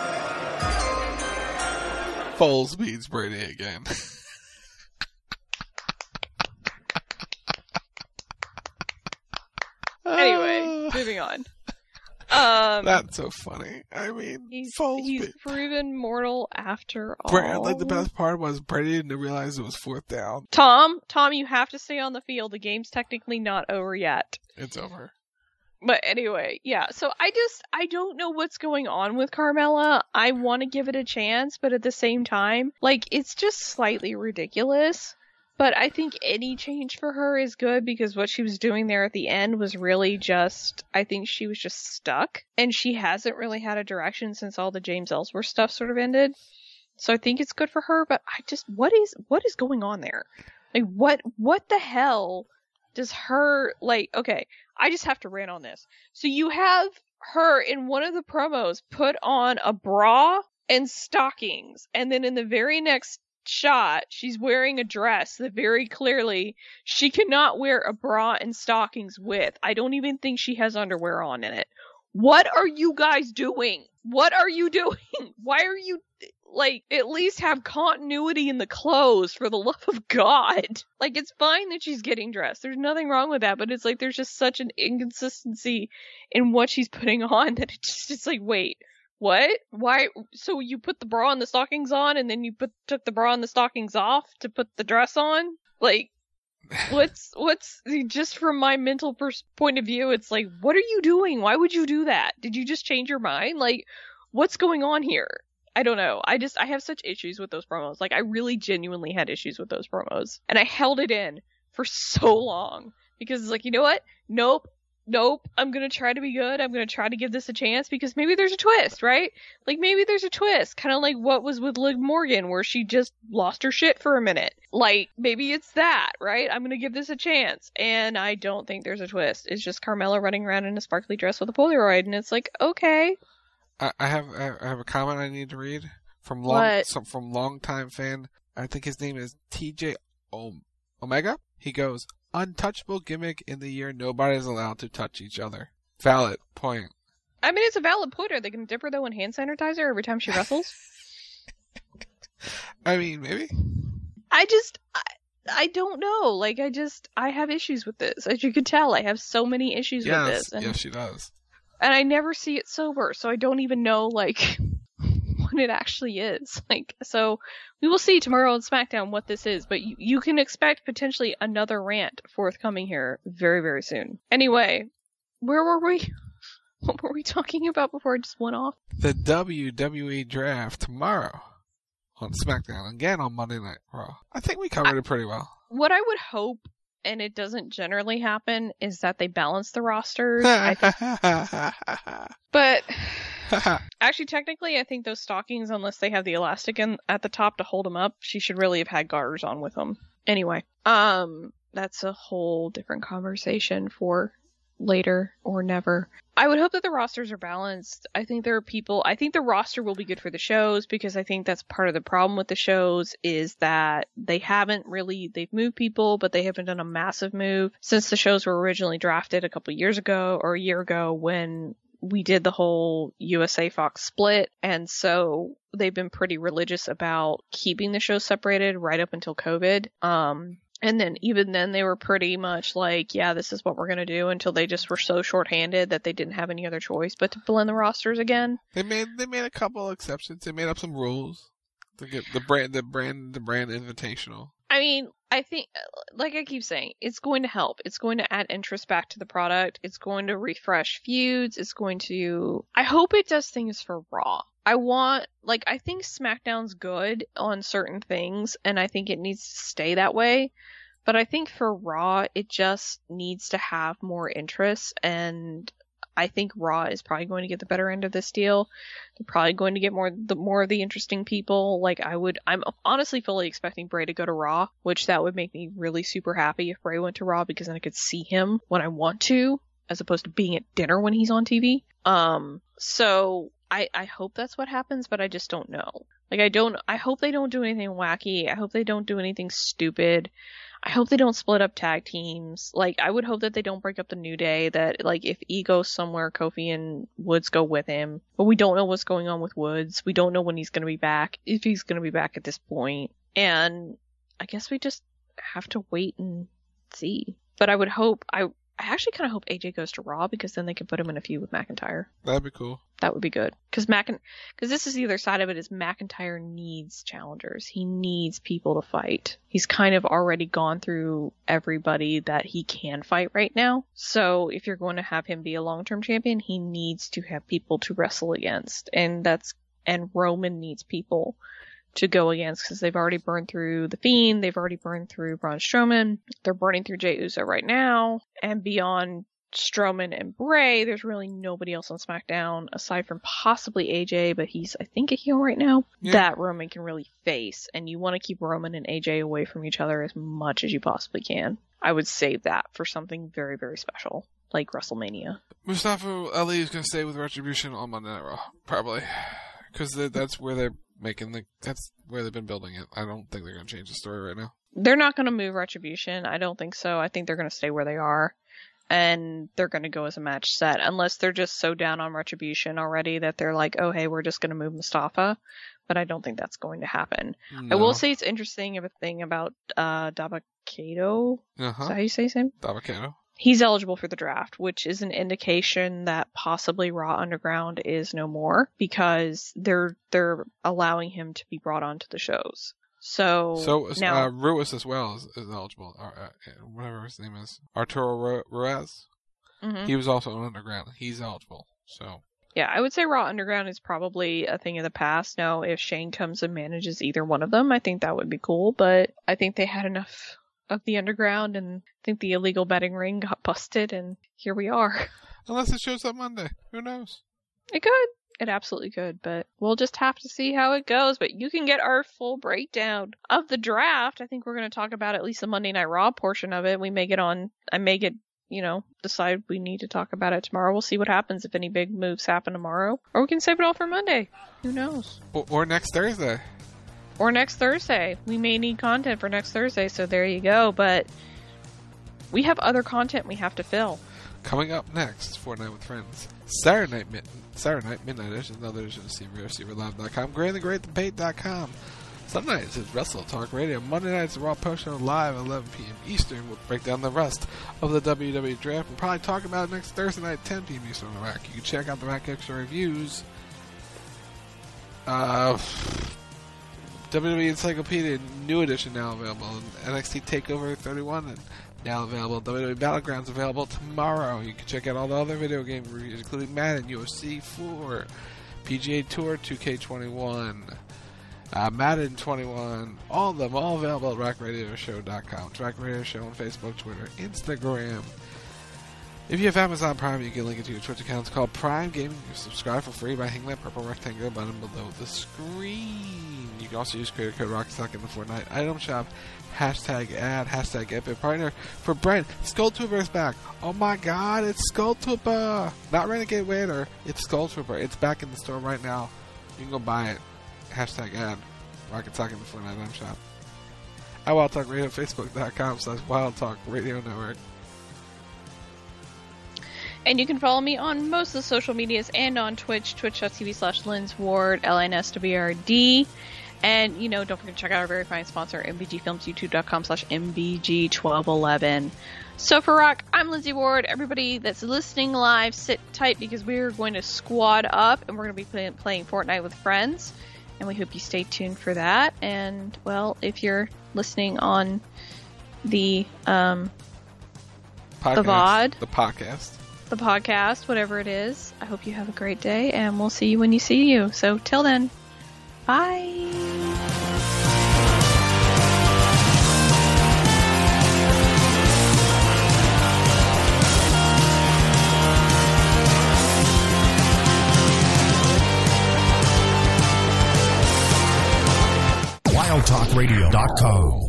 Foles beats Brady again. Anyway, moving on. That's so funny. I mean, he's proven mortal after all. Like, the best part was Brady didn't realize it was 4th down. Tom, you have to stay on the field. The game's technically not over yet. It's over. But anyway, yeah, so I don't know what's going on with Carmella. I want to give it a chance, but at the same time, like, it's just slightly ridiculous. But I think any change for her is good, because what she was doing there at the end was really just, I think she was just stuck. And she hasn't really had a direction since all the James Ellsworth stuff sort of ended. So I think it's good for her, but what is going on there? Like, what the hell does her, like, okay, I just have to rant on this. So you have her in one of the promos put on a bra and stockings. And then in the very next shot, she's wearing a dress that very clearly she cannot wear a bra and stockings with. I don't even think she has underwear on in it. What are you guys doing? What are you doing? Why are you, like, at least have continuity in the clothes, for the love of God? Like, it's fine that she's getting dressed. There's nothing wrong with that, but it's like there's just such an inconsistency in what she's putting on that it's just like, wait, what? Why? So you put the bra and the stockings on, and then you took the bra and the stockings off to put the dress on? Like, what's just from my mental point of view, it's like, what are you doing? Why would you do that? Did you just change your mind? Like, what's going on here? I don't know. I have such issues with those promos. Like, I really genuinely had issues with those promos, and I held it in for so long because it's like, you know what? Nope, I'm gonna try to be good. I'm gonna try to give this a chance because maybe there's a twist, right? Like, maybe there's a twist. Kind of like what was with Liv Morgan, where she just lost her shit for a minute. Like, maybe it's that, right? I'm gonna give this a chance. And I don't think there's a twist. It's just Carmella running around in a sparkly dress with a Polaroid, and it's like, okay. I have a comment I need to read from longtime fan. I think his name is TJ Omega. He goes, untouchable gimmick in the year nobody's allowed to touch each other. Valid point. I mean, it's a valid point. Are they going to dip her, though, in hand sanitizer every time she wrestles? I mean, maybe. I don't know. Like, I have issues with this. As you could tell, I have so many issues with this. Yes, she does. And I never see it sober, so I don't even know, like, what it actually is. Like, so we will see tomorrow on SmackDown what this is, but you can expect potentially another rant forthcoming here very, very soon. Anyway, where were we? What were we talking about before I just went off? The WWE draft tomorrow on SmackDown, again on Monday Night Raw. I think we covered it pretty well. What I would hope, and it doesn't generally happen, is that they balance the rosters. But actually, technically, I think those stockings, unless they have the elastic at the top to hold them up, she should really have had garters on with them. Anyway, that's a whole different conversation for later or never. I would hope that the rosters are balanced. I think the roster will be good for the shows, because I think that's part of the problem with the shows is that they've moved people, but they haven't done a massive move since the shows were originally drafted a couple years ago or a year ago when we did the whole USA Fox split. And so they've been pretty religious about keeping the shows separated right up until COVID. And then even then they were pretty much like, yeah, this is what we're going to do, until they just were so shorthanded that they didn't have any other choice but to blend the rosters again. They made a couple exceptions. They made up some rules to get the brand invitational. I mean, I think, like I keep saying, it's going to help. It's going to add interest back to the product. It's going to refresh feuds. I hope it does things for Raw. I think SmackDown's good on certain things, and I think it needs to stay that way. But I think for Raw, it just needs to have more interest, and I think Raw is probably going to get the better end of this deal. They're probably going to get more of the interesting people. Like, I'm honestly fully expecting Bray to go to Raw, which that would make me really super happy if Bray went to Raw, because then I could see him when I want to, as opposed to being at dinner when he's on TV. So I hope that's what happens, but I just don't know. Like, I hope they don't do anything wacky. I hope they don't do anything stupid. I hope they don't split up tag teams. Like, I would hope that they don't break up the New Day, that, like, if E goes somewhere, Kofi and Woods go with him. But we don't know what's going on with Woods. We don't know when he's going to be back, if he's going to be back at this point. And I guess we just have to wait and see. But I would hope, I actually kind of hope AJ goes to Raw, because then they can put him in a feud with McIntyre. That'd be cool. That would be good. Because this is the other side of it, is McIntyre needs challengers. He needs people to fight. He's kind of already gone through everybody that he can fight right now. So if you're going to have him be a long-term champion, he needs to have people to wrestle against. And Roman needs people to go against, because they've already burned through The Fiend, they've already burned through Braun Strowman, they're burning through Jey Uso right now, and beyond Strowman and Bray, there's really nobody else on SmackDown, aside from possibly AJ, but he's, I think, a heel right now, that Roman can really face, and you want to keep Roman and AJ away from each other as much as you possibly can. I would save that for something very, very special, like WrestleMania. Mustafa Ali is going to stay with Retribution on Monday Night Raw, probably. because that's where they're that's where they've been building it. I don't think they're going to change the story right now. They're not going to move Retribution. I don't think so. I think they're going to stay where they are. And they're going to go as a match set, unless they're just so down on Retribution already that they're like, oh, hey, we're just going to move Mustafa. But I don't think that's going to happen. No. I will say it's interesting of a thing about Dabba-Kato. Is that how you say his name? Dabba-Kato. He's eligible for the draft, which is an indication that possibly Raw Underground is no more, because they're allowing him to be brought onto the shows. So now Ruiz as well is eligible. Whatever his name is, Arturo Ruiz. Mm-hmm. He was also on Underground. He's eligible. So yeah, I would say Raw Underground is probably a thing of the past. Now, if Shane comes and manages either one of them, I think that would be cool. But I think they had enough of the Underground, and I think the illegal betting ring got busted, and here we are. Unless it shows up Monday, who knows? It could. It absolutely could, but we'll just have to see how it goes. But you can get our full breakdown of the draft. I think we're going to talk about at least the Monday Night Raw portion of it. I may decide we need to talk about it tomorrow. We'll see what happens if any big moves happen tomorrow. Or we can save it all for Monday. Who knows? Or next Thursday. Or next Thursday. We may need content for next Thursday, so there you go. But we have other content we have to fill. Coming up next is Fortnite with Friends. Saturday night, midnight edition, another edition of CBRCRelive.com, GrandTheGreatDebate.com. Some nights it's Wrestle Talk Radio. Monday nights the Raw Post Show live at 11 p.m. Eastern. We'll break down the rest of the WWE Draft. We'll probably talk about it next Thursday night, 10 p.m. Eastern on the Rack. You can check out the Rack Extra reviews. WWE Encyclopedia, new edition now available. NXT TakeOver 31 and now available. WWE Battlegrounds available tomorrow. You can check out all the other video game reviews, including Madden, UFC 4, PGA Tour 2K21, Madden 21, all of them, all available at RackRadioShow.com. It's Rack Radio Show on Facebook, Twitter, Instagram. If you have Amazon Prime, you can link it to your Twitch account. It's called Prime Gaming. You can subscribe for free by hitting that purple rectangular button below the screen. You can also use creator code ROCKSTOCK in the Fortnite item shop. Hashtag ad, hashtag Epic Partner. For Brent, Skulltrooper is back. Oh my god, it's Skulltrooper! Not Renegade Raider, it's Skulltrooper. It's back in the store right now. You can go buy it. Hashtag ad, ROCKSTOCK in the Fortnite item shop. At Wild Talk Radio, Facebook.com/Wild Talk Radio Network. And you can follow me on most of the social medias and on Twitch, twitch.tv/LinzWard, LINSWRD. And, don't forget to check out our very fine sponsor, MBG Films, youtube.com/MBG1211. So for Rock, I'm Lindsay Ward. Everybody that's listening live, sit tight because we're going to squad up and we're going to be playing Fortnite with friends. And we hope you stay tuned for that. And, well, if you're listening on the VOD, the podcast, whatever it is, I hope you have a great day, and we'll see you when you see you. So till then, bye. WildTalkRadio.com